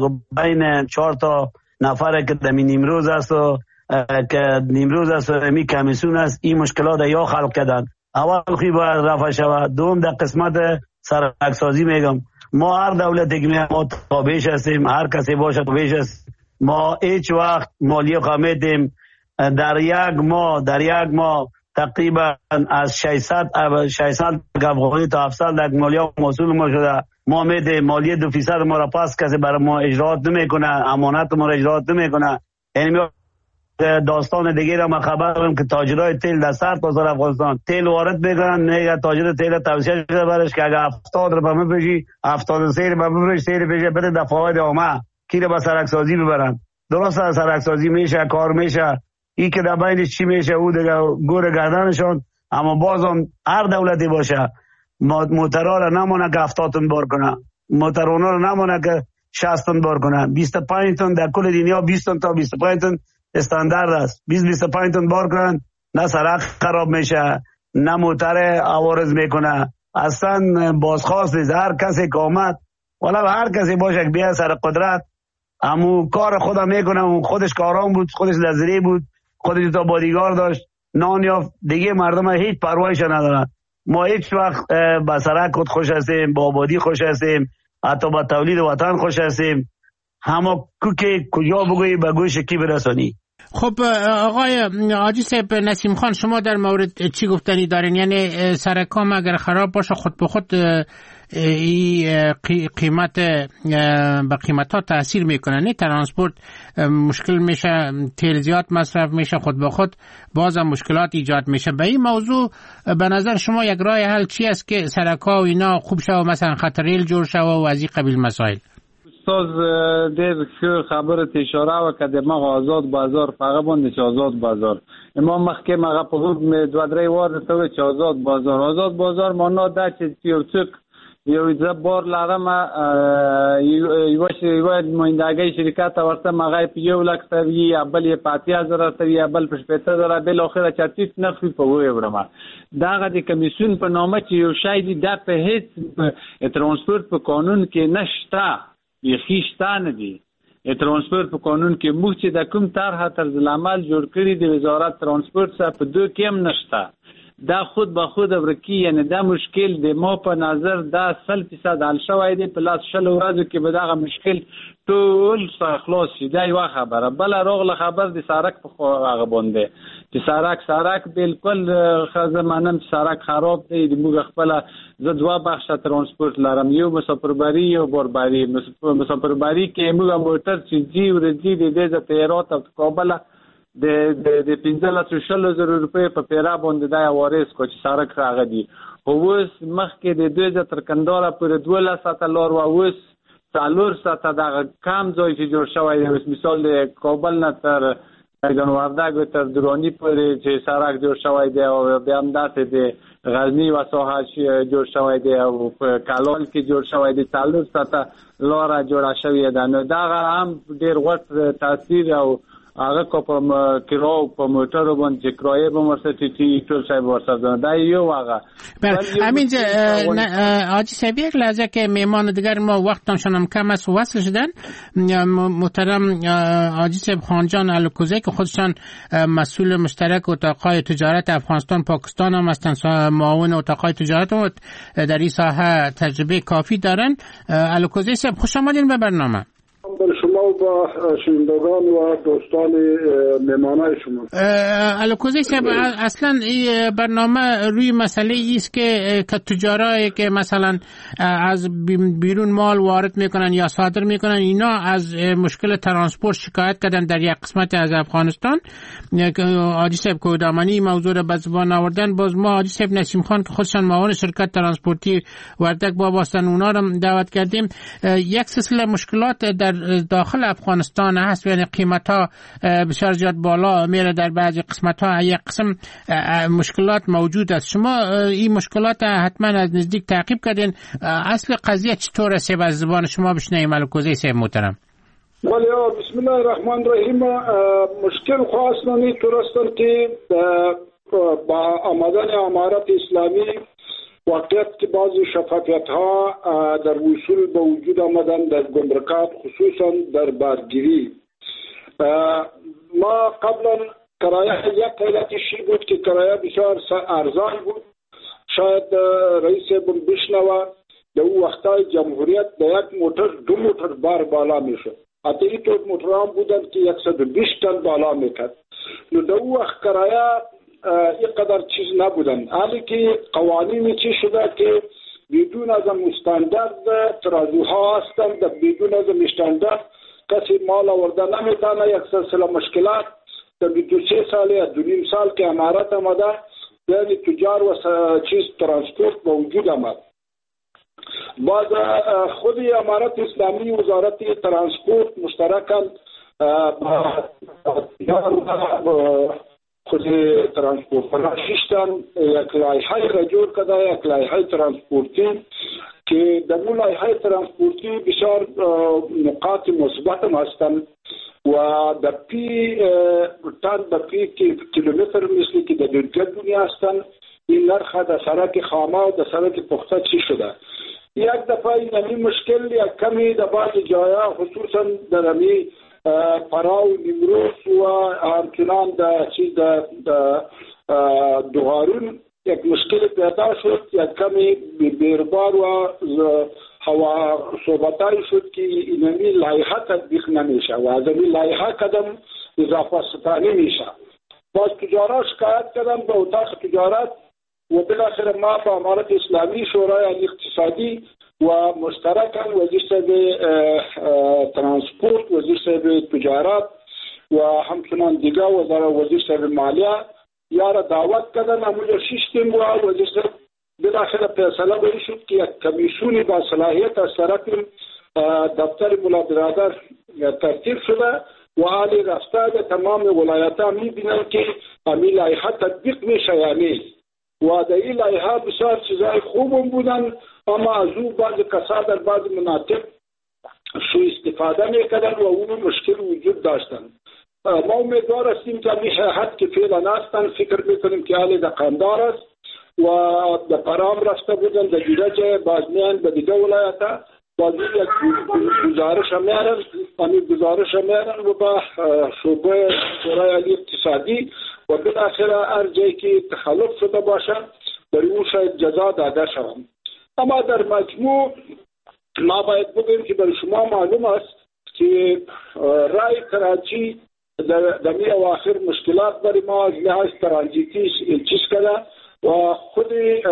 بین چهار تا نفره که دمی نیمروز است و که نیمروز است و می کمیسیون است این مشکلات یا خلق کردن. اول خوی باید رفع شود. دوم در قسمت سرکسازی میگم، ما هر دولتی که میگم ما تابعش هستیم، هر کسی باشه تابعش هست. ما هیچ وقت مالیه خمیدیم. در یک ماه در یک ماه تقریبا از ششصد ششصد افغانی تا هفتصد لک مالیه موصول ما شده. ما میده مالیه دو فیصد ما را پس کسی برای ما اجرات نمیکنه، امانت ما را اجرات نمیکنه. یعنی داستان دیگه را ما خبر دارم که تاجرای تیل در سر بازار افغانستان تیل وارد میکنن، میگه تاجر تیل توصیه شده برش که اگه هفتاد رو به من بشی هفتاد و سه رو به من بشی سه رو بشه بده دفاعات عامه کی رو به سرکسازی ببرن. درست سرکسازی میشه، کار میشه، این که در بینش چی میشه او دیگه گور گردنشون. اما بازم هر دولتی باشه موترها را نمونه که هفتاد تن بار کنه، موترونا را نمونه که شصت تن بار کنه. بیست و پنج تن در کل دنیا بیست تن تا بیست و پنج تن استاندارد است. بیست بیست و پنج تن بار کنن نه سرک خراب میشه نه موتر عوارض میکنه. اصلا بازخواست نیست. هر کسی که آمد والا هر کسی باشه که بیا سر قدرت امو کار خودم میکنه. خودش کارام بود، خودش لذری بود، خودش تا بادیگار داشت، نان یافت دیگه. مردم هیچ پروایش ندارن. ما هیچ وقت با سرک خود خوش هستیم، با آبادی خوش هستیم، حتی با تولید وطن خوش هستیم. همه که کجا بگویی به گوش کی برسانی. خب آقای حاجی صاحب نسیم خان، شما در مورد چی گفتنی دارین؟ یعنی سرکام اگر خراب باشه خود به خود قیمت به قیمت ها تاثیر میکنه، نه ترانسپورت مشکل میشه، تیل زیاد مصرف میشه، خود به خود باز هم مشکلات ایجاد میشه. به این موضوع به نظر شما یک راه حل چی است که سرکا و اینا خوب شوه، مثلا خط ریل جور شوه و از این قبیل مسائل؟ استاد دیر که خبرت اشاره وکړه د مغه آزاد بازار هغه باندې چې آزاد بازار ما مخکې مغه په حدود مې دوه درې واره ته چې آزاد بازار آزاد بازار معنا دا چې یو څوک یو ځه بار لرم یو یو موندګي شرکت ورته مغه په یو لک سوي یا بل یې په اتیا زره سوي یا بل په شپږ زره بل اخره چټیټ نخوي په وې ورما داغه د کمیسیون په نامه چې یو شای دی د په هیڅ ترانسپورت په قانون کې نشته، یخیشتان دی. ترانسپورت په قانون کې موږ چې د کوم طرحه طرز العمل جوړ کړی د وزارت ترانسپورت څخه په دوه کې هم نشته. دا خود به خود ورکی، یعنی دا مشکل د ما په نظر دا سل فیصد حل شوی دی. په لاس شل ورځو کې به دغه مشکل ټول خلاص شي. دا یوه خبره. بله راغله خبر د سړک په هغه باندې چې سړک سړک بالکل ښه منم چې سړک خراب دی. موږ خپله زه دوه بخشه ترانسپورت لرم، یو مسافربري یو باربري. مسافربري کې موږ موټر چې ځي ورځي د دې ځای هرات او کابل د د پنځلس شلو زرو روپۍ په پیره باندې دا وارث کو چې سړک راغی دی. اوس مخکې د دوی ځای تر کندهار پورې دولس ساعته لار و، اوس څلور ساعته دغه کم ځای چې جوړ شوی دی. اوس مثال د کابل نه تر ګڼ وردګ تر دراني پورې چې سړک جوړ شوی دی، او بیا همداسې د غزني و ساحه جوړ شوی دی، او په کلال کې جوړ شوی دی. څلور ساعته لاره جوړه شوې ده. نو دغه هم ډېر غوټ تاثیر او هغه کو په کراو په موټرو باندې کرایه به ورسته تی ټول شای ورسته دا یو هغه. همین حاجی صاحب یک لحظه که میهمان دیگر ما وقتشون هم کم است وصل شدن. محترم حاجی صاحب خانجان الکوزی که خودشان مسئول مشترک اتاقای تجارت افغانستان پاکستان هم هستند، معاون اتاقای تجارت هم در این ساحه تجربه کافی دارن. الکوزی صاحب خوش آمدین به برنامه. بر شما و با شنوندگان و دوستان مهمانای شما. الکوزی صاحب اصلا این برنامه روی مسئله ایست که که تجارایی که مثلا از بیرون مال وارد میکنن یا صادر میکنن اینا از مشکل ترانسپورت شکایت کردن در یک قسمت از افغانستان. حاجی صاحب کودامانی موضوع را به زبان آوردن. باز ما حاجی صاحب نسیم خان که خودشان معاون شرکت ترانسپورتی وردک باب هستن اونا را دعوت کردیم. یک سلسله مشکلات در داخل افغانستان هست، یعنی قیمت ها بسیار زیاد بالا میره در بعضی قسمت ها، یک قسم مشکلات موجود است. شما این مشکلات حتما از نزدیک تعقیب کردین. اصل قضیه چطور است؟ از زبان شما بشنویم الکوزی صاحب محترم. ولی بسم الله الرحمن الرحیم. مشکل خاص نمی ترستن که با آمدن امارت اسلامی واقعیت که بعضی شفافیت ها در وصول به وجود آمدن در گمرکات، خصوصا در بارگیری. ما قبلا کرایه یک قیلتشی بود که کرایه بسیار ارزان بود. شاید رئیس بم بشنوه در اون وقتای جمهوریت در یک موتر دو موتر بار بالا میشد. حتی این طور موتران بودن که صد و بیست تن بالا میکرد. نو در اون وقت کرایه اینقدر چیز نبودن. حالی که قوانینی چی شده که بدون از مستندرد ترازوها هستند، بدون از مستندرد کسی مال آورده نمیتونه. یک سلسله مشکلات در دو سه سال یا دو نیم سال که امارت آمده یعنی تجار و چیز ترانسپورت به وجود آمد. بعد خود امارت اسلامی وزارت ترانسپورت مشترکاً خود ترانسپورت فراشیشتن یک لایحه را جور کرده، یک لایحه ترانسپورتی که در اون لایحه ترانسپورتی بسیار نقاط مثبت هم هستند و در پی تن در پی کیلومتر مثلی که در دنیا دنیا هستند. این نرخ در سرک خامه و در سرک پخته چی شده. یک دفعه این مشکل یک کمی در بعض جایا خصوصا در امی پراو نیمروز و همچنان در چیز در دوغارون یک مشکل پیدا شد. یک کمی بیربار و هوا صحبتایی شد که اینمی لایحه تطبیق نمیشه و از این لایحه قدم اضافه ستانی میشه. باز تجارت شکایت کردن به اتاق تجارت و بالاخره ما با امارت اسلامی شورای اقتصادی و مشترکاً وزیر صاحب ترانسپورت، وزیر صاحب تجارت و همچنان دیگر وزیر صاحب مالیه یارا دعوت کردن. همونجا شیشتیم و وزیر صاحب بالاخره فیصله بری شد که یک کمیسیونی با صلاحیت از طرف دفتر ملا برادر ترتیب شده و حالی رفته تمام ولایت ها میبینن که همین لایحه تطبیق میشه یا نیست. و در این لایحه بسیار چیزای خوب بودن، اما از او بعض کسا در بعض مناطق سو استفاده میکردن و اون مشکل وجود داشتن. ما امیدوار هستیم که همین حد که فعلا هستن فکر میکنیم که حال در قندار است و در پرام رفته بودن در دیگه جای بازمیان به دیگه ولایت ها بازی یک گزارش میارن. همین گزارش میارن و با شعبه شورای عالی اقتصادی و بالاخره هر جایی که تخلف شده باشه برای اون شاید جزا داده شود. اما در مجموع ما باید بگیم که برای شما معلوم است که رای کراچی در می اواخر مشکلات برای ما از لحاظ ترانزیتی چیز کرده و خود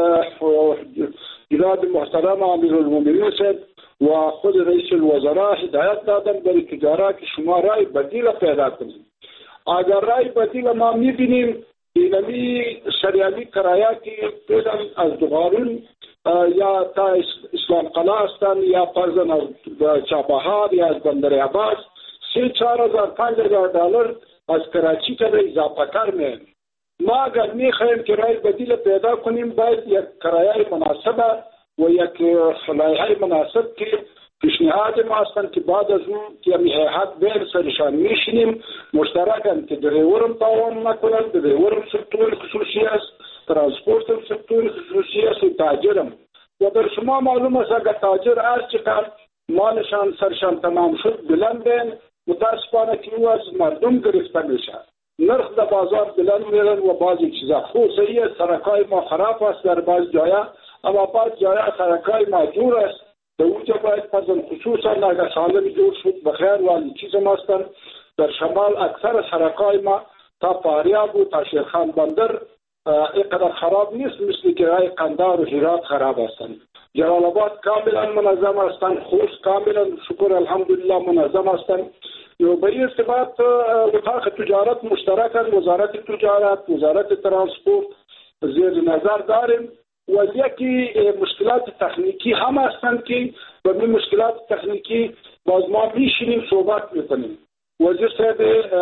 جناب محترم امیرالمومنین و خود رئیس الوزراء هدایت دادن برای تجارت که شما رای بدیل پیدا کنید. اگر رای بدیل ما میبینیم اینمی شریعتی کرایه که پیدا از دغارون یا تا اسلام قلعه هستند یا فرزن از چابهار یا از بندر عباس سه چهار هزار پنج هزار دلار از کراچی که اضافه کر می‌ایم. ما اگر میخوایم که رای بدیل پیدا کنیم باید یک کرایه مناسبه و یک لایحه مناسب که پیشنهاد ما هستند که بعد از اون که می هیئت بین سرشان میشینیم مشترکاً که دریورم تعاون نکنند، دریورم سکتور خصوصی است، ترانسپورت سکتور خصوصی است و تاجرم. و در شما معلوم است اگر تاجر هر چقدر مالشان سرشان تمام شد بلند بین متاسفانه که او از مردم گرفته میشه. نرخ در بازار بلند میرن و بعضی چیزا خوب صحیح است، سرکای ما خراب است در بعض جایا، اما بعض جایا سرکای ما جور است. در اونجا باید پزن خصوصا اگر سالم جور شد بخیر والی چیز ما هستند. در شمال اکثر سرکای ما تا فاریاب و تا شیرخان بندر اینقدر خراب نیست مثل که رای قندار و هرات خراب هستند. جلال آباد کاملا منظم هستند، خوست کاملا شکر الحمدلله منظم هستند. به این ارتباط اتاق تجارت مشترکاً وزارت تجارت، وزارت ترانسپورت زیر نظر داریم و یکی مشکلات تکنیکی هم هستند که به این مشکلات تکنیکی باز ما میشینیم صحبت میکنیم. وزیر صاحب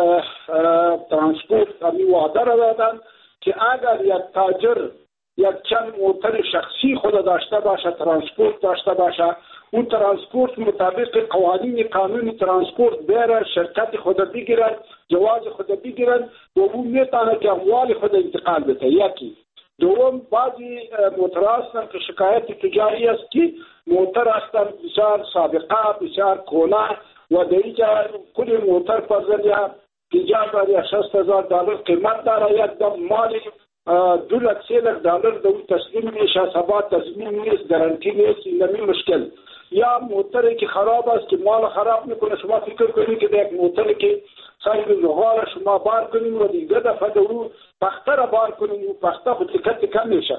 ترانسپورت همی وعده را دادن که اگر یک تاجر یک چند موتر شخصی خود داشته باشه، ترانسپورت داشته باشه، اون ترانسپورت مطابق قوانین قانون ترانسپورت بره شرکت خود بگیرن، جواز خود بگیرن و اون میتونه که اموال خود انتقال بده. یکی دوم بعضی موتر هستن که شکایت تجاری است که موتر هستن بسیار سابقه بسیار کهنه و در اینجا کل موتر پزن یا پنجاه یا شصت هزار دلار قیمت داره، یک دم مال دو لک سه لک دلار دو تسلیم میشه، ثبات تضمین نیست، گارانتی نیست. این مشکل. یا موتری که خراب است که مال خراب میکنه، شما فکر کنید که یک موتری که سنگ زغال شما بار کنید و دیگه دفعه دو پخته را بار کنید و پخته خود تکت کم میشه.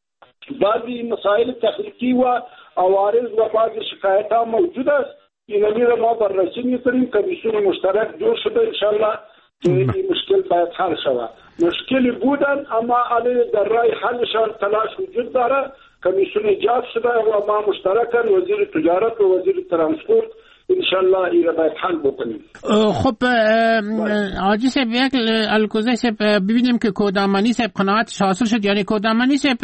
بعضی مسائل تخلیقی و عوارض و بعضی شکایت ها موجود است. این را ما بررسی میکنیم. کمیسیون مشترک جور شده انشالله که این مشکل باید حل شود. مشکلی بودن اما علی در رای حلشان تلاش وجود داره. کمیسیون ایجاد شده و ما مشترکاً وزیر تجارت و وزیر ترانسپورت انشالله این را باید حل بکنیم. خب حاجی صاحب یک الکوزی صاحب ببینیم که کودامانی صاحب قناعتش حاصل شد، یعنی کودامانی صاحب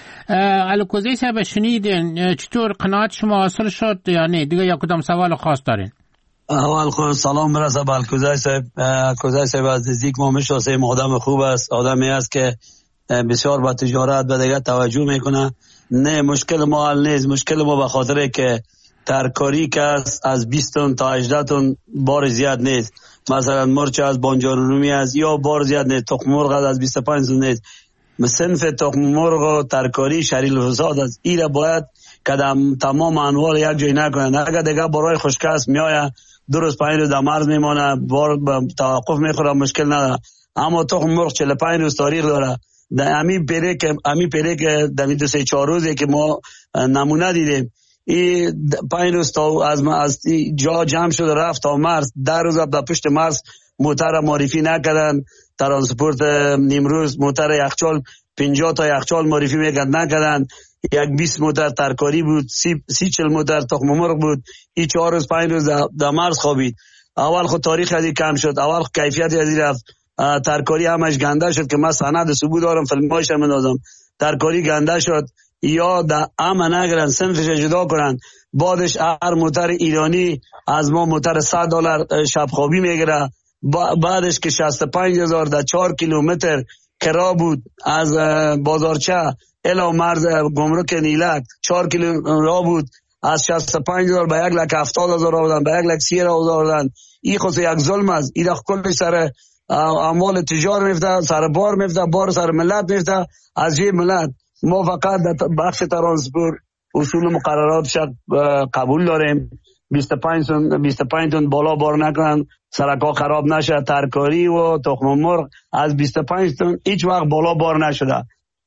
الکوزی صاحب شنیدین چطور قناعت شما حاصل شد یا نه؟ دیگه یا کدام سوال خاص دارین؟ اول خود سلام برسه به الکوزی صاحب. الکوزی صاحب از نزدیک ما میشناسیم، آدم خوب است، آدمی است که بسیار با تجارت و دیگه توجه میکنه. نه مشکل ما حل نیست، مشکل ما به خاطر که ترکاری که از بیست تن تا هجده تن بار زیاد نیست. مثلا مرچ از بانجانرومی از یا بار زیاد نیست، تخم مرغ از بیست و پنج تن نیست. صنف تخم مرغ و ترکاری شریل فساد است. ایره باید کدام تمام انواع یک جای نکنن. اگر دیگه برای خشکست میآید دو روز پنج روز در مرز میمانه، بار توقف میخوره، مشکل نداره. اما تخم مرغ چهل و پنج روز تاریخ داره. در امی پیره که امی پیره که در دو سه چهار روزی که ما نمونه دیدیم، این پنج روز تا از از جا جمع شده رفت تا مرز، در روز در پشت مرز موتر معرفی نکردن. ترانسپورت نیمروز موتر یخچال پنجاه تا یخچال معرفی میکرد نکردن. یک بیست موتر ترکاری بود، سی سی چل موتر تخم مرغ بود. این چهار روز پنج روز در مرز خوابید. اول خود تاریخ ازی کم شد، اول کیفیت ازی رفت. ترکاری همش گنده شد که من سند ثبوت دارم، فیلمایش هم دادم. ترکاری گنده شد یا در امن نگرن، صنفش جدا کنن. بعدش هر موتر ایرانی از ما موتر صد دلار شب خوابی میگیره. بعدش که شصت و پنج هزار در چهار کیلومتر کرا بود از بازارچه الی مرز گمرک نیلک، چهار کیلومتر راه بود. از شصت و پنج هزار به یک لک هفتاد هزار آوردن، به یک لک سی هزار آوردن. این خود یک ظلم است. این کلش سر اموال تجار میفته، سر بار میفته، بار سر ملت میفته، از جیب ملت. ما فقط در بخش ترانسپورت اصول مقررات قبول داریم، بیست و پنج تن بیست و پنج تن بالا بار نکنن، سرکا خراب نشه، ترکاری و تخم مرغ از بیست و پنج تن هیچ وقت بالا بار نشده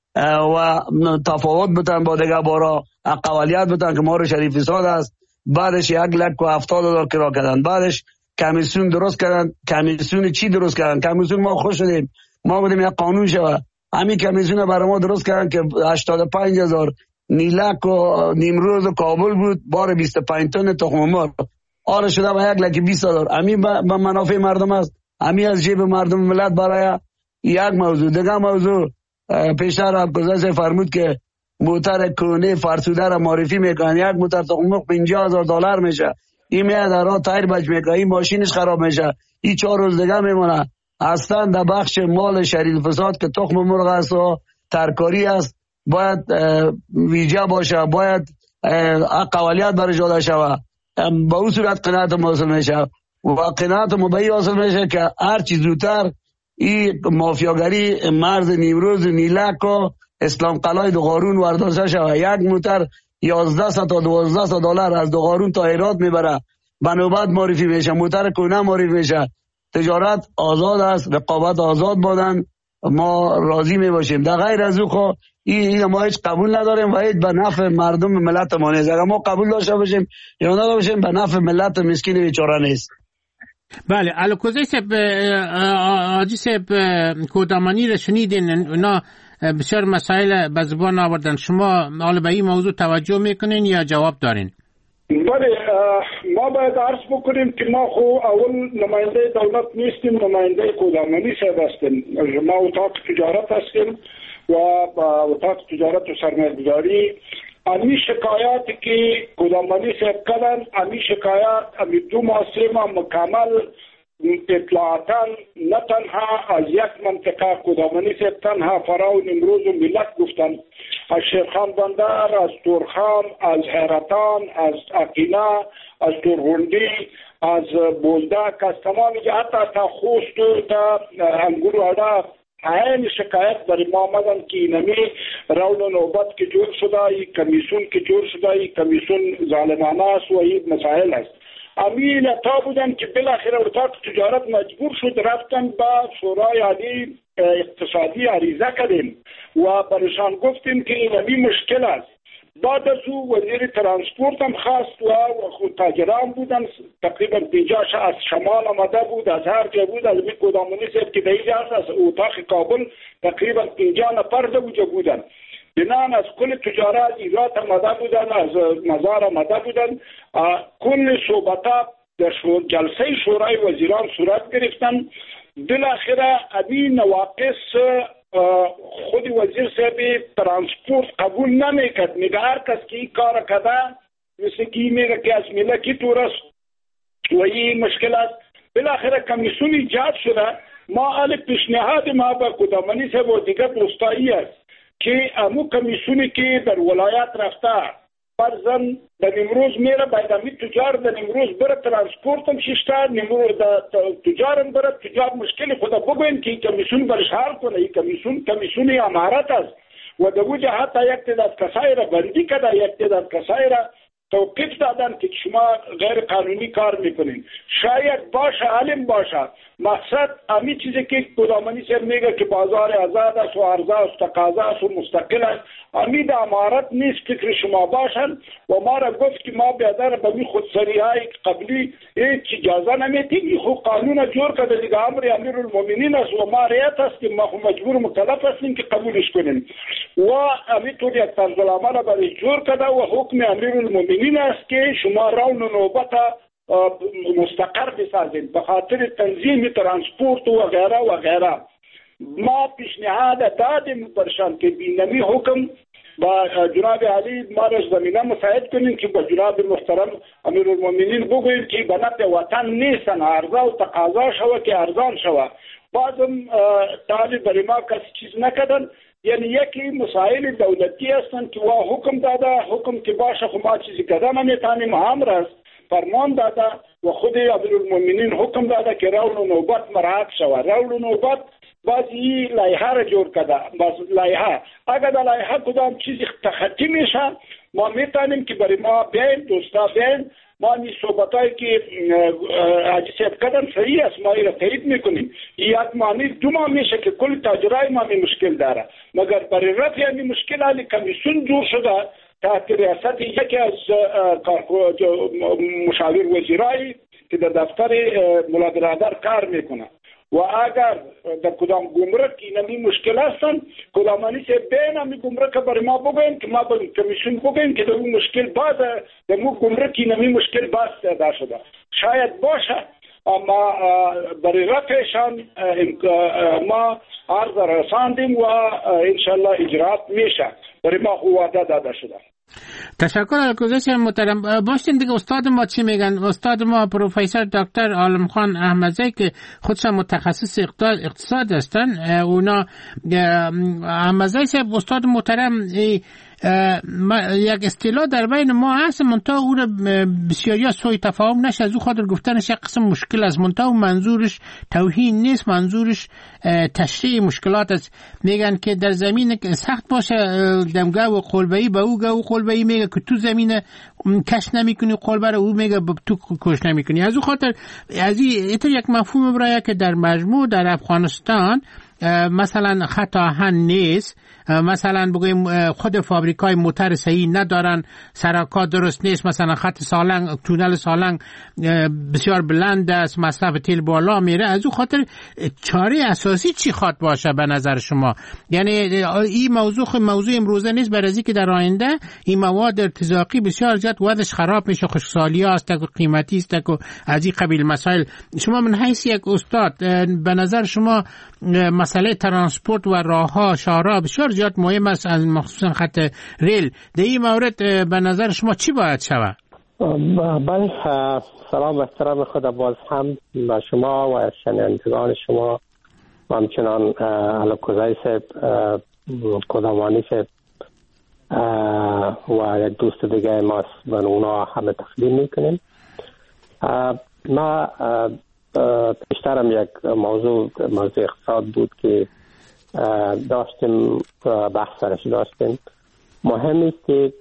و تفاوت بتن با دیگه بارا، اقوالیت بتن که ما رو شریف ساد است. بعدش یک لک و هفتاد هزار کرا کردن، بعدش کمیسیون درست کردن. کمیسیون چی درست کردن؟ کمیسیون ما خوش شدیم، ما بودیم یک قانون شود، همین کمیسیون برای ما درست کردن که هشتاد و پنج هزار نیلک و نیمروز و کابل بود، بار بیست و پنج تن تخم مرغ آره شده و یک لک بیست هزار. همین به منافع مردم است، همین از جیب مردم ملت. برای یک موضوع دیگه موضوع پیشتر گذشته فرمود که موتر کونه فرسوده را معرفی میکنن، یک موتر تخم مرغ پنجاه هزار دلار میشه، این میاد در راه تایر بچ میکنه، این ماشینش خراب میشه، این چهار روز دیگه میمونه. اصلا در بخش مال شریف فساد که تخم مرغ است و ترکاری است باید ویژه باشه، باید اقوالیت برای جاده شود. به اون صورت قناعت حاصل میشه و قناعت مبایی حاصل میشه که هر چیز زودتر این مافیاگری مرز نیمروز نیلک و اسلام قلعه دو قارون ورداشته شود. یک موتر یازده تا دوازده دلار از دو قارون تا هرات میبره، به نوبت معرفی میشه، موتر کونه معرفی میشه. تجارت آزاد است، رقابت آزاد بودن، ما راضی می باشیم. در غیر از او خو این, این ما هیچ قبول نداریم و هیچ به نفع مردم ملت ما نیست. اگر ما قبول داشته باشیم یا نداشته باشیم به نفع ملت مسکین بیچاره نیست. بله الکوزی سب آجی سب کودامانی را شنیدین، اونا بسیار مسائل به زبان آوردن. شما حالا به این موضوع توجه میکنین یا جواب دارین؟ بله ما باید عرض بکنیم که ما خو اول نماینده دولت نیستیم، نماینده کودامانی صاحب هستیم. ما اتاق تجارت هستیم و با اتاق تجارت و سرمایه‌گذاری امی شکایاتی که کودامانی صاحب کردن، امی شکایات امی دو ماه سه ماه مکمل اطلاعاتا نه تنها از یک منطقه کودامانی صاحب تنها فرا و نیمروز و ملت گفتن، از شیرخان بندر، از تورخم، از حیرتان، از اقینا، از تورغندی، از بولدک، از تمام جهت تا خوست و تا انگور وادا این شکایت برای ما آمدن که اینمی رول و نوبت که جور شده، این کمیسون که جور شده، این کمیسون ظالمانه است و این مسائل است. امیل تا بودن که بالاخره اتاق تجارت مجبور شد رفتن با شورای عالی اقتصادی عریضه کردیم و برشان گفتیم که اینمی مشکل است. بعد از او وزیر ترانسپورت هم خواست و خود تاجران بودن، تقریبا پنجاه از شمال آمده بود، از هر جا بود، از می کودامانی صاحب که دیگه است، از اتاق کابل تقریبا پنجاه نفر در اونجا بودن. بنان از کل تجارت ایرات آمده بودن، از مزار آمده بودن. کل صحبتا در جلسه شورای وزیران صورت گرفتن. بالاخره این نواقص خود وزیر صاحب ترانسپورت قبول نمیکرد، میگه هر کس که این کار کرده مثل که میگه که از ملکی تورست و این مشکل است. بالاخره کمیسیون ایجاد شده. ما حال پیشنهاد ما به کودامانی صاحب و دیگر دوستایی است که امو کمیسیونی که در ولایت رفته فرزن در امروز میره باید امی تجار در امروز بره ترانسپورت هم ششتر نمروز تجار هم بره تجار مشکل خدا بگوین که این کمیسیون برش حال کنه. این کمیسیون کمیسیون امارت است و در او جهت یک تعداد کسایی را بندی کرده، یک تعداد کسایی را توقیف دادن که شما غیر قانونی کار میکنین. شاید باشه علم باشه مقصد امی چیزی که کودامانی صاحب میگه که بازار آزاد است و عرضه است تقاضا است و مستقل است، امی دا امارت نیست فکر شما باشن و ما را گفت که ما بیادر به می خودسری های قبلی هیچ اجازه نمیتیم. این خود قانون جور کرده دیگه امر امیر المومنین است و ما ریت هستیم، ما خود مجبور مکلف هستیم که قبولش کنیم و امی طور یک طرز العمل برای جور کرده و حکم امیر المومنین است که شما رون و نوبت مستقر بسازید به خاطر تنظیم ترانسپورت و غیره و غیره. ما پیشنهاد دادیم برشان که بینمی حکم با جناب علی ما را زمینه مساعد کنیم که با جناب محترم امیر المومنین بگوییم که به نفع وطن نیستن، عرضه و تقاضا شوه که ارزان شوه. بعضم طالب برای ما کسی چیز نکردن، یعنی یکی مسائل دولتی هستن که وا حکم داده، حکم که باشه خب ما چیزی کردن نمیتانیم امر است. فرمان داده و خود امیرالمومنین حکم داده که رول و نوبت مراعات شود. رول و نوبت باز این لایحه را جور کرده. باز لایحه اگر در لایحه کدام چیزی تخطی میشه ما میتونیم که برای ما بیاین دوستا بیاین ما این صحبتایی که حاجی صاحب کردن صحیح است ما این را تایید میکنیم. یک ماه دو ماه میشه که کل تاجرای ما می مشکل داره مگر برای رفع این مشکل علی کمیسیون جور شده تحت ریاست یکی از مشاور وزیرایی که در دفتر مولا برادر کار میکنه و اگر در کدام گمرک اینمی مشکل هستن کدامانی سے بین امی گمرک برای ما بگوین که ما به کمیسیون بگوین که در اون مشکل باز در مو گمرک اینمی مشکل باز پیدا شده شاید باشه اما برای رفعشان ما عرض رساندیم و انشالله اجرات میشه برای ما وعده داده شده. تشکر از گزارش محترم. باشین دیگه استاد ما چی میگن؟ استاد ما پروفسور دکتر عالمخان احمدزی که خودشون متخصص اقتصاد هستن اونا احمدزی صاحب استاد محترم یک اصطلاح در بین ما هست منتها اون بسیاری از سوی تفاهم نشه از او خاطر گفتنش یک قسم مشکل است منتها منظورش توهین نیست منظورش تشریح مشکلات است. میگن که در زمین سخت باشه دمگاه و قلبه‌ای به او گاه و قلبه‌ای میگه که تو زمین کش نمیکنی قلبه رو او میگه تو کش نمیکنی. از او خاطر از این یک مفهوم برای که در مجموع در افغانستان مثلا خط آهن نیست مثلا بگویم خود فابریکای موتر صحیح ندارن سرکا درست نیست مثلا خط سالنگ تونل سالنگ بسیار بلند است مصرف تیل بالا میره. از او خاطر چاره اساسی چی خواد باشه به نظر شما؟ یعنی این موضوع موضوع امروزه نیست برای اینکه در آینده این مواد ارتزاقی بسیار زیاد وضعش خراب میشه خشکسالی است و قیمتی است و از این قبیل مسائل. شما من حیث یک استاد به نظر شما مسئله ترانسپورت و راهها شهرها بسیار زیاد مهم است از مخصوصا خط ریل در این مورد به نظر شما چی باید شود؟ بله سلام و احترام خدا باز هم به شما و شنوندگان شما و همچنان علکوزای صاحب کدامانی صاحب و یک دوست دیگه ما به اونا همه تقدیم میکنیم. ما پیشترم یک موضوع موضوع اقتصاد بود که داشتیم بحث سرش داشتیم. مهم است که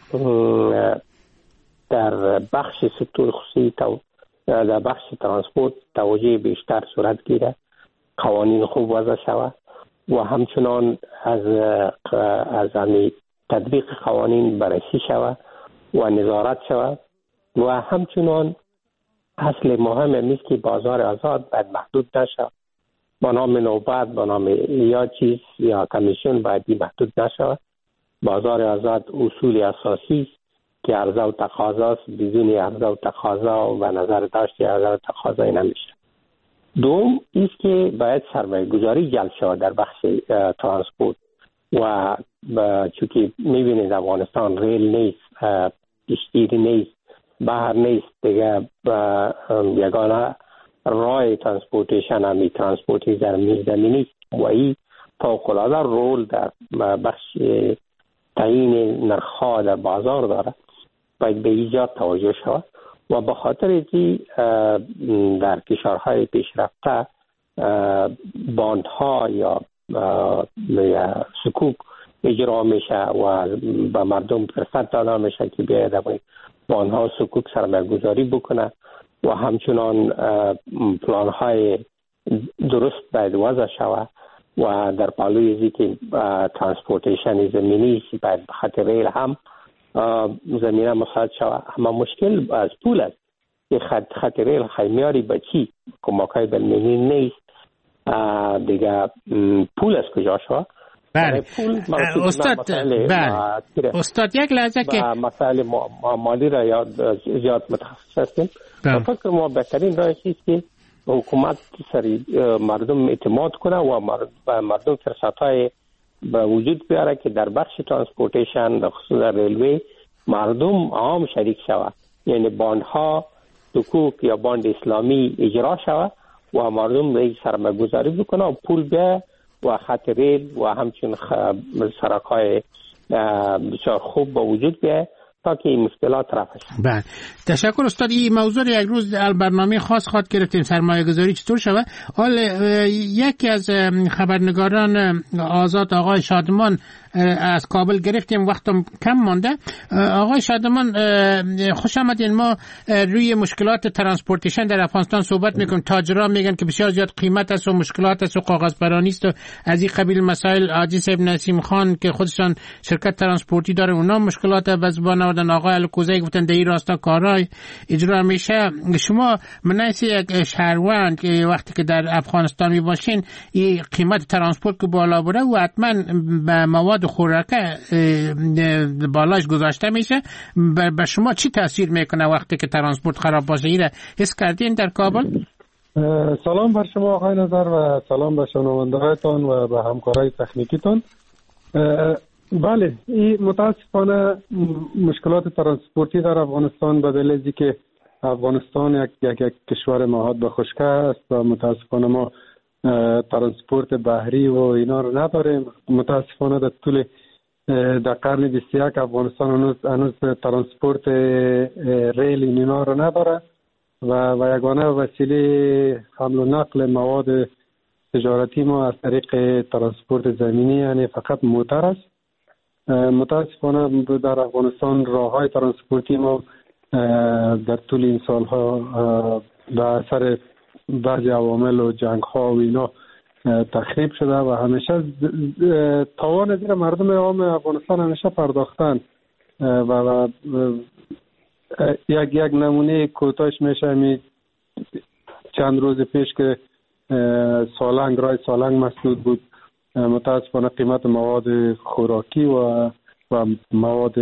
در بخش سکتور خصوصی در بخش ترانسپورت توجه بیشتر صورت گیره قوانین خوب وضع شود و همچنان از از همین تطبیق قوانین بررسی شود و نظارت شود و همچنان اصل مهم است که بازار آزاد باید محدود نشود با نام نوبت با نام یا چیز یا کمیسیون باید محدود نشود. بازار آزاد اصول اساسی است که عرضه و تقاضا است بدون عرضه و تقاضا و نظر داشت عرضه و تقاضا نمیشه. دوم است که باید سرمایه گذاری جلب شود در بخش ترانسپورت و چونکه میبینید افغانستان ریل نیست کشتی نیست بحر نیست دیگه یگانه راه ترانسپورتیشن همی ترانسپورتی زمینی زمینی و این فوق‌العاده رول در بخش تعیین نرخ‌ها در بازار داره باید به ایجاد توجه شود و به خاطر اینکه در کشورهای پیشرفته باندها یا سکوک اجرا میشه و به مردم فرصت داده میشه که بیاید باندها سکوک سرمایه‌گذاری بکنه و همچنان پلان‌های درست باید وضع شود و در پالوی ازی که ترانسپورتیشن زمینی باید خط ریل هم زمینه مساعد شود. اما مشکل از پول است که خط, خط ریل خیمیاری به چی کمک‌های بالملی نیست دیگه پول از کجا شود؟ بله استاد بله استاد یک لحظه که مسائل مالی را یاد زیاد متخصص هستیم. فکر ما بهترین راه است که حکومت سری مردم اعتماد کنه و مردم فرصت‌های به وجود بیاره که در بخش ترانسپورتیشن در خصوص ریلوی مردم عام شریک شود، یعنی باندها حقوق یا باند اسلامی اجرا شود و مردم به سرمایه‌گذاری بکنه و پول به و خط ریل و همچنین سرک‌های بسیار خوب به وجود بیاید تا که این مشکلات رفع شد. بله تشکر استاد. این موضوع یک روز برنامه خاص خواد گرفتیم، سرمایه گذاری چطور شود. حال یکی از خبرنگاران آزاد آقای شادمان از کابل گرفتیم، وقتم کم مانده. آقای شادمان خوش آمدین. ما روی مشکلات ترانسپورتیشن در افغانستان صحبت میکنیم. تاجران میگن که بسیار زیاد قیمت است و مشکلات است و کاغذ برانی است و از این قبیل مسائل. حاجی صاحب نسیم خان که خودشان شرکت ترانسپورتی داره اونا مشکلات به زبان آوردن. آقای الکوزی گفتن در این راستا کارهای اجرا میشه. شما منیس یک شهروند که وقتی که در افغانستان می باشین این قیمت ترانسپورت که بالا بره و حتما به مواد خوراکه بالاش گذاشته میشه، به شما چی تاثیر میکنه وقتی که ترانسپورت خراب باشه؟ ایره حس کردین در کابل؟ سلام بر شما آقای نظر و سلام به شنونده هایتان و به همکارای تکنیکیتان. بله این متاسفانه مشکلات ترانسپورتی در افغانستان به دلیل که افغانستان یک یک, یک کشور نهاد به خشکی است و متاسفانه ما ترانسپورت بحری و اینا رو نداریم. متاسفانه در طول در قرن بیست و یک افغانستان هنوز هنوز ترانسپورت ریل اینا رو نداره و و یگانه وسیله حمل و نقل مواد تجارتی ما از طریق ترانسپورت زمینی یعنی فقط موتر است. متاسفانه در افغانستان راههای ترانسپورتی ما در طول این سالها به اثر بعضی عوامل و جنگ ها و اینا تخریب شده و همیشه تاوان زیر مردم عام افغانستان همیشه پرداختن و, و یک یک نمونه کوتاهش میشه می چند روز پیش که سالنگ رای سالنگ مسدود بود. متاسفانه قیمت مواد خوراکی و و مواد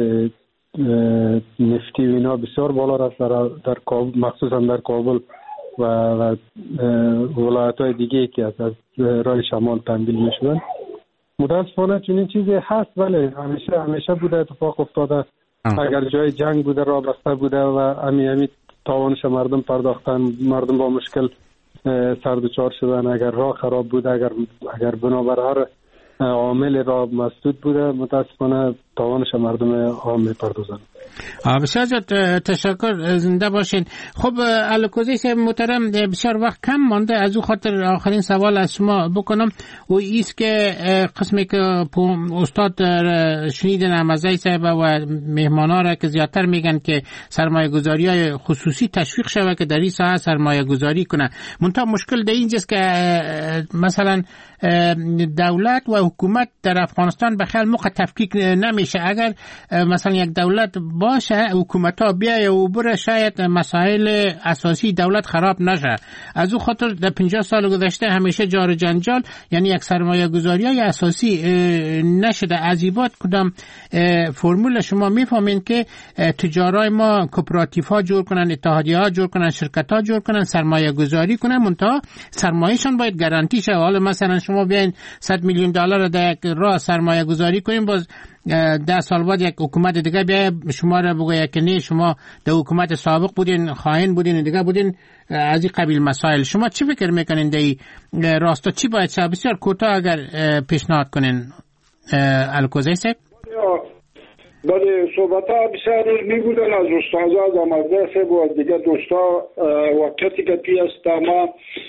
نفتی و اینا بسیار بالا رفت در, در کابل، مخصوصا در کابل و, و ولایت‌های دیگه که از رای شمال تنبیل میشدن. متاسفانه چنین چیزی هست، ولی همیشه همیشه بوده، اتفاق افتاده. اگر جای جنگ بوده راه بسته بوده و امی امی تاوانش مردم پرداختن، مردم با مشکل سر دچار شدن. اگر راه خراب بوده، اگر اگر بنابر هر عامل راه مسدود بوده، متاسفانه تاوانش مردم عام میپردازن. بسیار تشکر، زنده باشین. خب الکوزی صاحب محترم بسیار وقت کم مانده، از او خاطر آخرین سوال از شما بکنم و ایست که قسمی که استاد شنیدن امزای صاحب و مهمانا را که زیادتر میگن که سرمایه گذاری های خصوصی تشویق شود که در این ساحه سرمایه گذاری کنه. منتها مشکل در اینجاست که مثلا دولت و حکومت در افغانستان به خیال موقع تفکیک نمیشه. اگر مثلا یک دولت باشه، حکومت ها بیایه و بره، شاید مسائل اساسی دولت خراب نشه. از او خاطر در پنجاه سال گذشته همیشه جار جنجال، یعنی یک سرمایه گذاری های اساسی نشده. از این بعد کدام فرمول شما میفهمین که تجارای ما کوپراتیف ها جور کنن، اتحادیه ها جور کنن، شرکت ها جور کنن، سرمایه گذاری کنن، منتها سرمایهشان باید گارانتی شه. حالا مثلا شما بیاین صد میلیون دلار در یک راه سرمایه گذاری کنین، باز ده سال بعد یک حکومت دیگه بیا شما را بگه که نه شما در حکومت سابق بودین، خائن بودین، دیگه بودین. از این قبیل مسائل شما چی فکر میکنین در راستا چی باید شد؟ بسیار کوتاه اگر پیشنهاد کنین الکوزی صاحب. بله صحبت ها بسیار می بودن از استاذ آمده صاحب و از دیگه دوستا. وقتی که پی است ما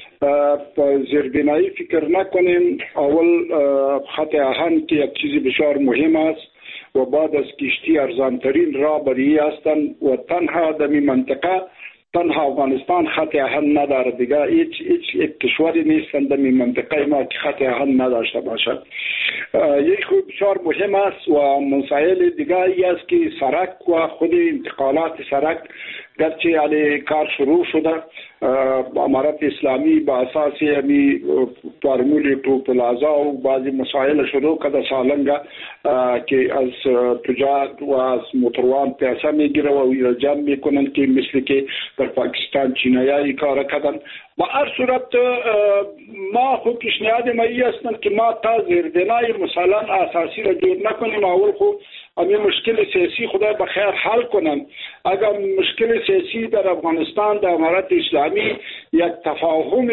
زیربنایی فکر نکنیم. اول خط آهن که یک چیزی بسیار مهم است و بعد از کشتی ارزانترین راه بری هستند و تنها در این منطقه تنها افغانستان خط آهن نداره، دیگه هیچ هیچ یک کشوری نیستند در این منطقه ما که خط آهن نداشته باشد. یک خود بسیار مهم است و مسائل دیگه ای است که سرک و خود انتقالات سرک گرچه علی کار شروع شده. امارت اسلامی با اساس همی فرمول تو پلازا و بعضی مسائل شروع کرده سالنگ که از تجار و از موتروان پیسه میگیره و ایرجام میکنن که مثل که در پاکستان چینایی کار کردن. با هر صورت ما خود پیشنهاد ما ای هستند که ما تا زیربنای مثلا اساسی را جور نکنیم. اول خود همین مشکل سیاسی خدا بخیر حل کنن. اگر مشکل سیاسی در افغانستان در امارت اسلامی یک تفاهم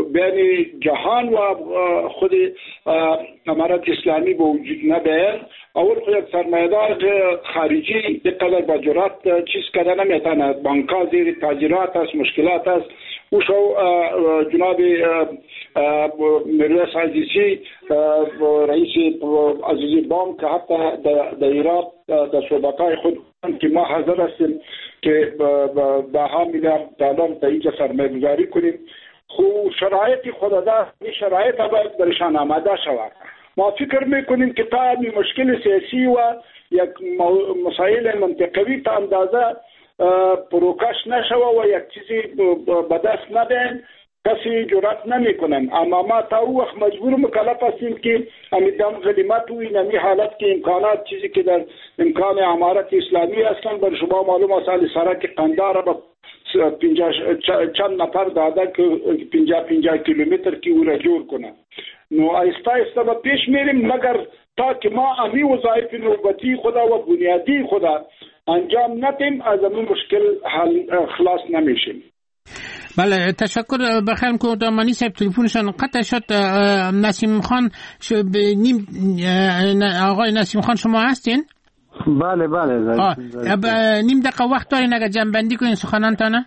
بین جهان و خود امارت اسلامی به وجود نبیاد، اول یک سرمایه‌دار خارجی دقیقاً با جرأت چیز کردن نمیتونه. بانک‌ها زیر تاجرات است، مشکلات است. او شو جناب میرویس عزیزی رئیس عزیزی بانک که حتی در ایران در شعبه‌های خود که ما حاضر هستیم که به ها میلیارد دلار در اینجا سرمایه گذاری کنیم. خو شرایط خود دار این شرایط باید برشان آماده شود. ما فکر میکنیم که تا این مشکل سیاسی و یک مسائل منطقوی تا اندازه پروکاش نشوه و یک چیزی به دست ندهیم، کسی جرأت نمیکنن. اما ما تا او وقت مجبور مکلف هستیم که امیدام غنیمت و این امی حالت که امکانات چیزی که در امکان امارت اسلامی هستن بر شما معلوم است سال سرک قندار با چند نفر داده که پنجاه پنجاه کیلومتر که او را جور کنن. نو آیسته آیسته با پیش میریم، مگر تا که ما امی وظایف نوبتی خدا و بنیادی خدا انجام ندیم از این مشکل حل خلاص نمیشیم. بله تشکر. بخیر کودامانی صاحب تلفنشان قطع شد. نسیم خان نیم آقای نسیم خان شما هستین؟ بله بله نیم دقیقه وقت دارین اگر جنبندی کنین سخنانتانه؟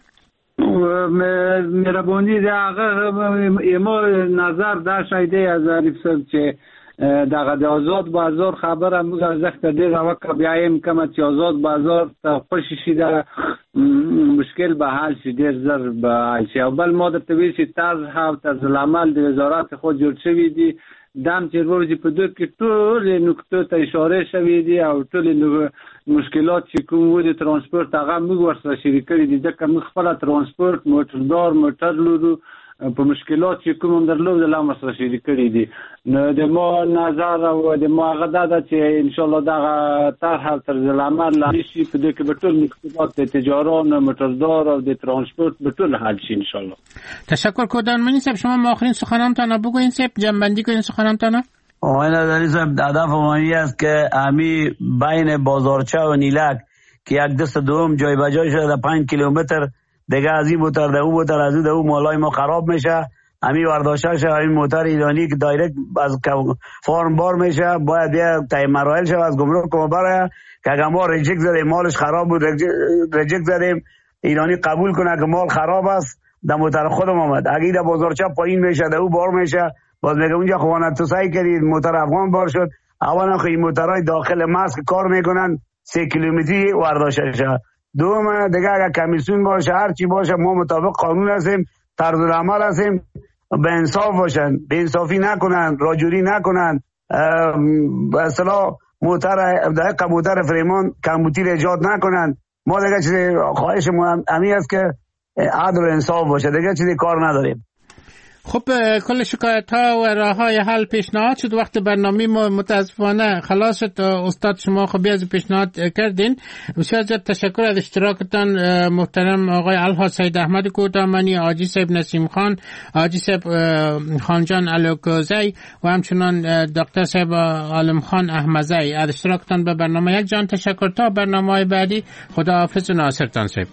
مهربانی ده آقا ما نظر داشت ایده از عریف صاحب چه دغه د آزاد بازار خبره موږ ارزښت ډیر وکړه بیایم کوم چې آزاد بازار ته خوشی شي دا مشکل به حل شي ډیر زر به حل شي. او بل ما درته ویل چې طرح او طرز العمل د وزارت خود جوړ شوی دي دم چې ورځې په دوی کې ټول نقطو ته اشاره شوی دي او ټول مشکلات چې کوم و د ترانسپورت هغه موږ ورسره شریک کړي دي ځکه موږ خپل ترانسپورت موټردار موټر لرو په مشکلات چې کوم درلود له مسره شریک کړي دي. نو د ما نظر او د ما غدا ده چې ان شاء الله دا طرح طرز العمل لشي په دې کې به ټول مشکلات د تجاران موټردار او د ترانسپورت به ټول حل شي ان شاء الله. تشکر کودانمنی صاحب شما ما آخرین سخنانتان بگوین صاحب جنبندی کنین سخنانتان. آقای نظری صاحب هدف ما است که امی بین بازارچه و نیلک که یک دست دوم جای به جای شده پنج کیلومتر دیگه از این موتر ده اون موتر از ده اون مالای ما خراب میشه. همین ورداشته شه این موتر ایرانی که دایرکت از فارم بار میشه باید بیا تای مراحل شه از گمرک ما بره که اگه ما ریجکت زدیم مالش خراب بود ریجکت زدیم ایرانی قبول کنه که مال خراب است در موتر خودم آمد. اگه در بازارچه پایین میشه ده اون بار میشه باز میگه اونجا خوانت تو سعی کردید موتر افغان بار شد. اولا خیلی موترهای داخل مرز که کار میکنن سه کیلومتری ورداشته شه. دوم دیگه اگر کمیسیون باشه هر چی باشه ما مطابق قانون هستیم طرز العمل هستیم به انصاف باشن به انصافی نکنن راجوری نکنن به اصطلاح موتر دقیق موتر فریمان کمبوتیر ایجاد نکنن. ما دیگه چیزی خواهش ما امی است که عدل و انصاف باشه دیگه چیزی کار نداریم. خب کل شکایت ها و راه های حل پیشنهاد شد. وقت برنامه ما متاسفانه خلاص شد. استاد شما خب بیاز پیشنهاد کردین. بسیار زیاد تشکر از اشتراکتان محترم آقای الها سید احمد کودامنی، آجی صاحب نسیم خان، آجی صاحب خانجان علوکوزی و همچنان دکتر صاحب عالم خان احمزی. از اشتراکتان به برنامه یک جان تشکر. تا برنامه بعدی خداحافظ و ناصرتان صاحب.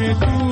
کو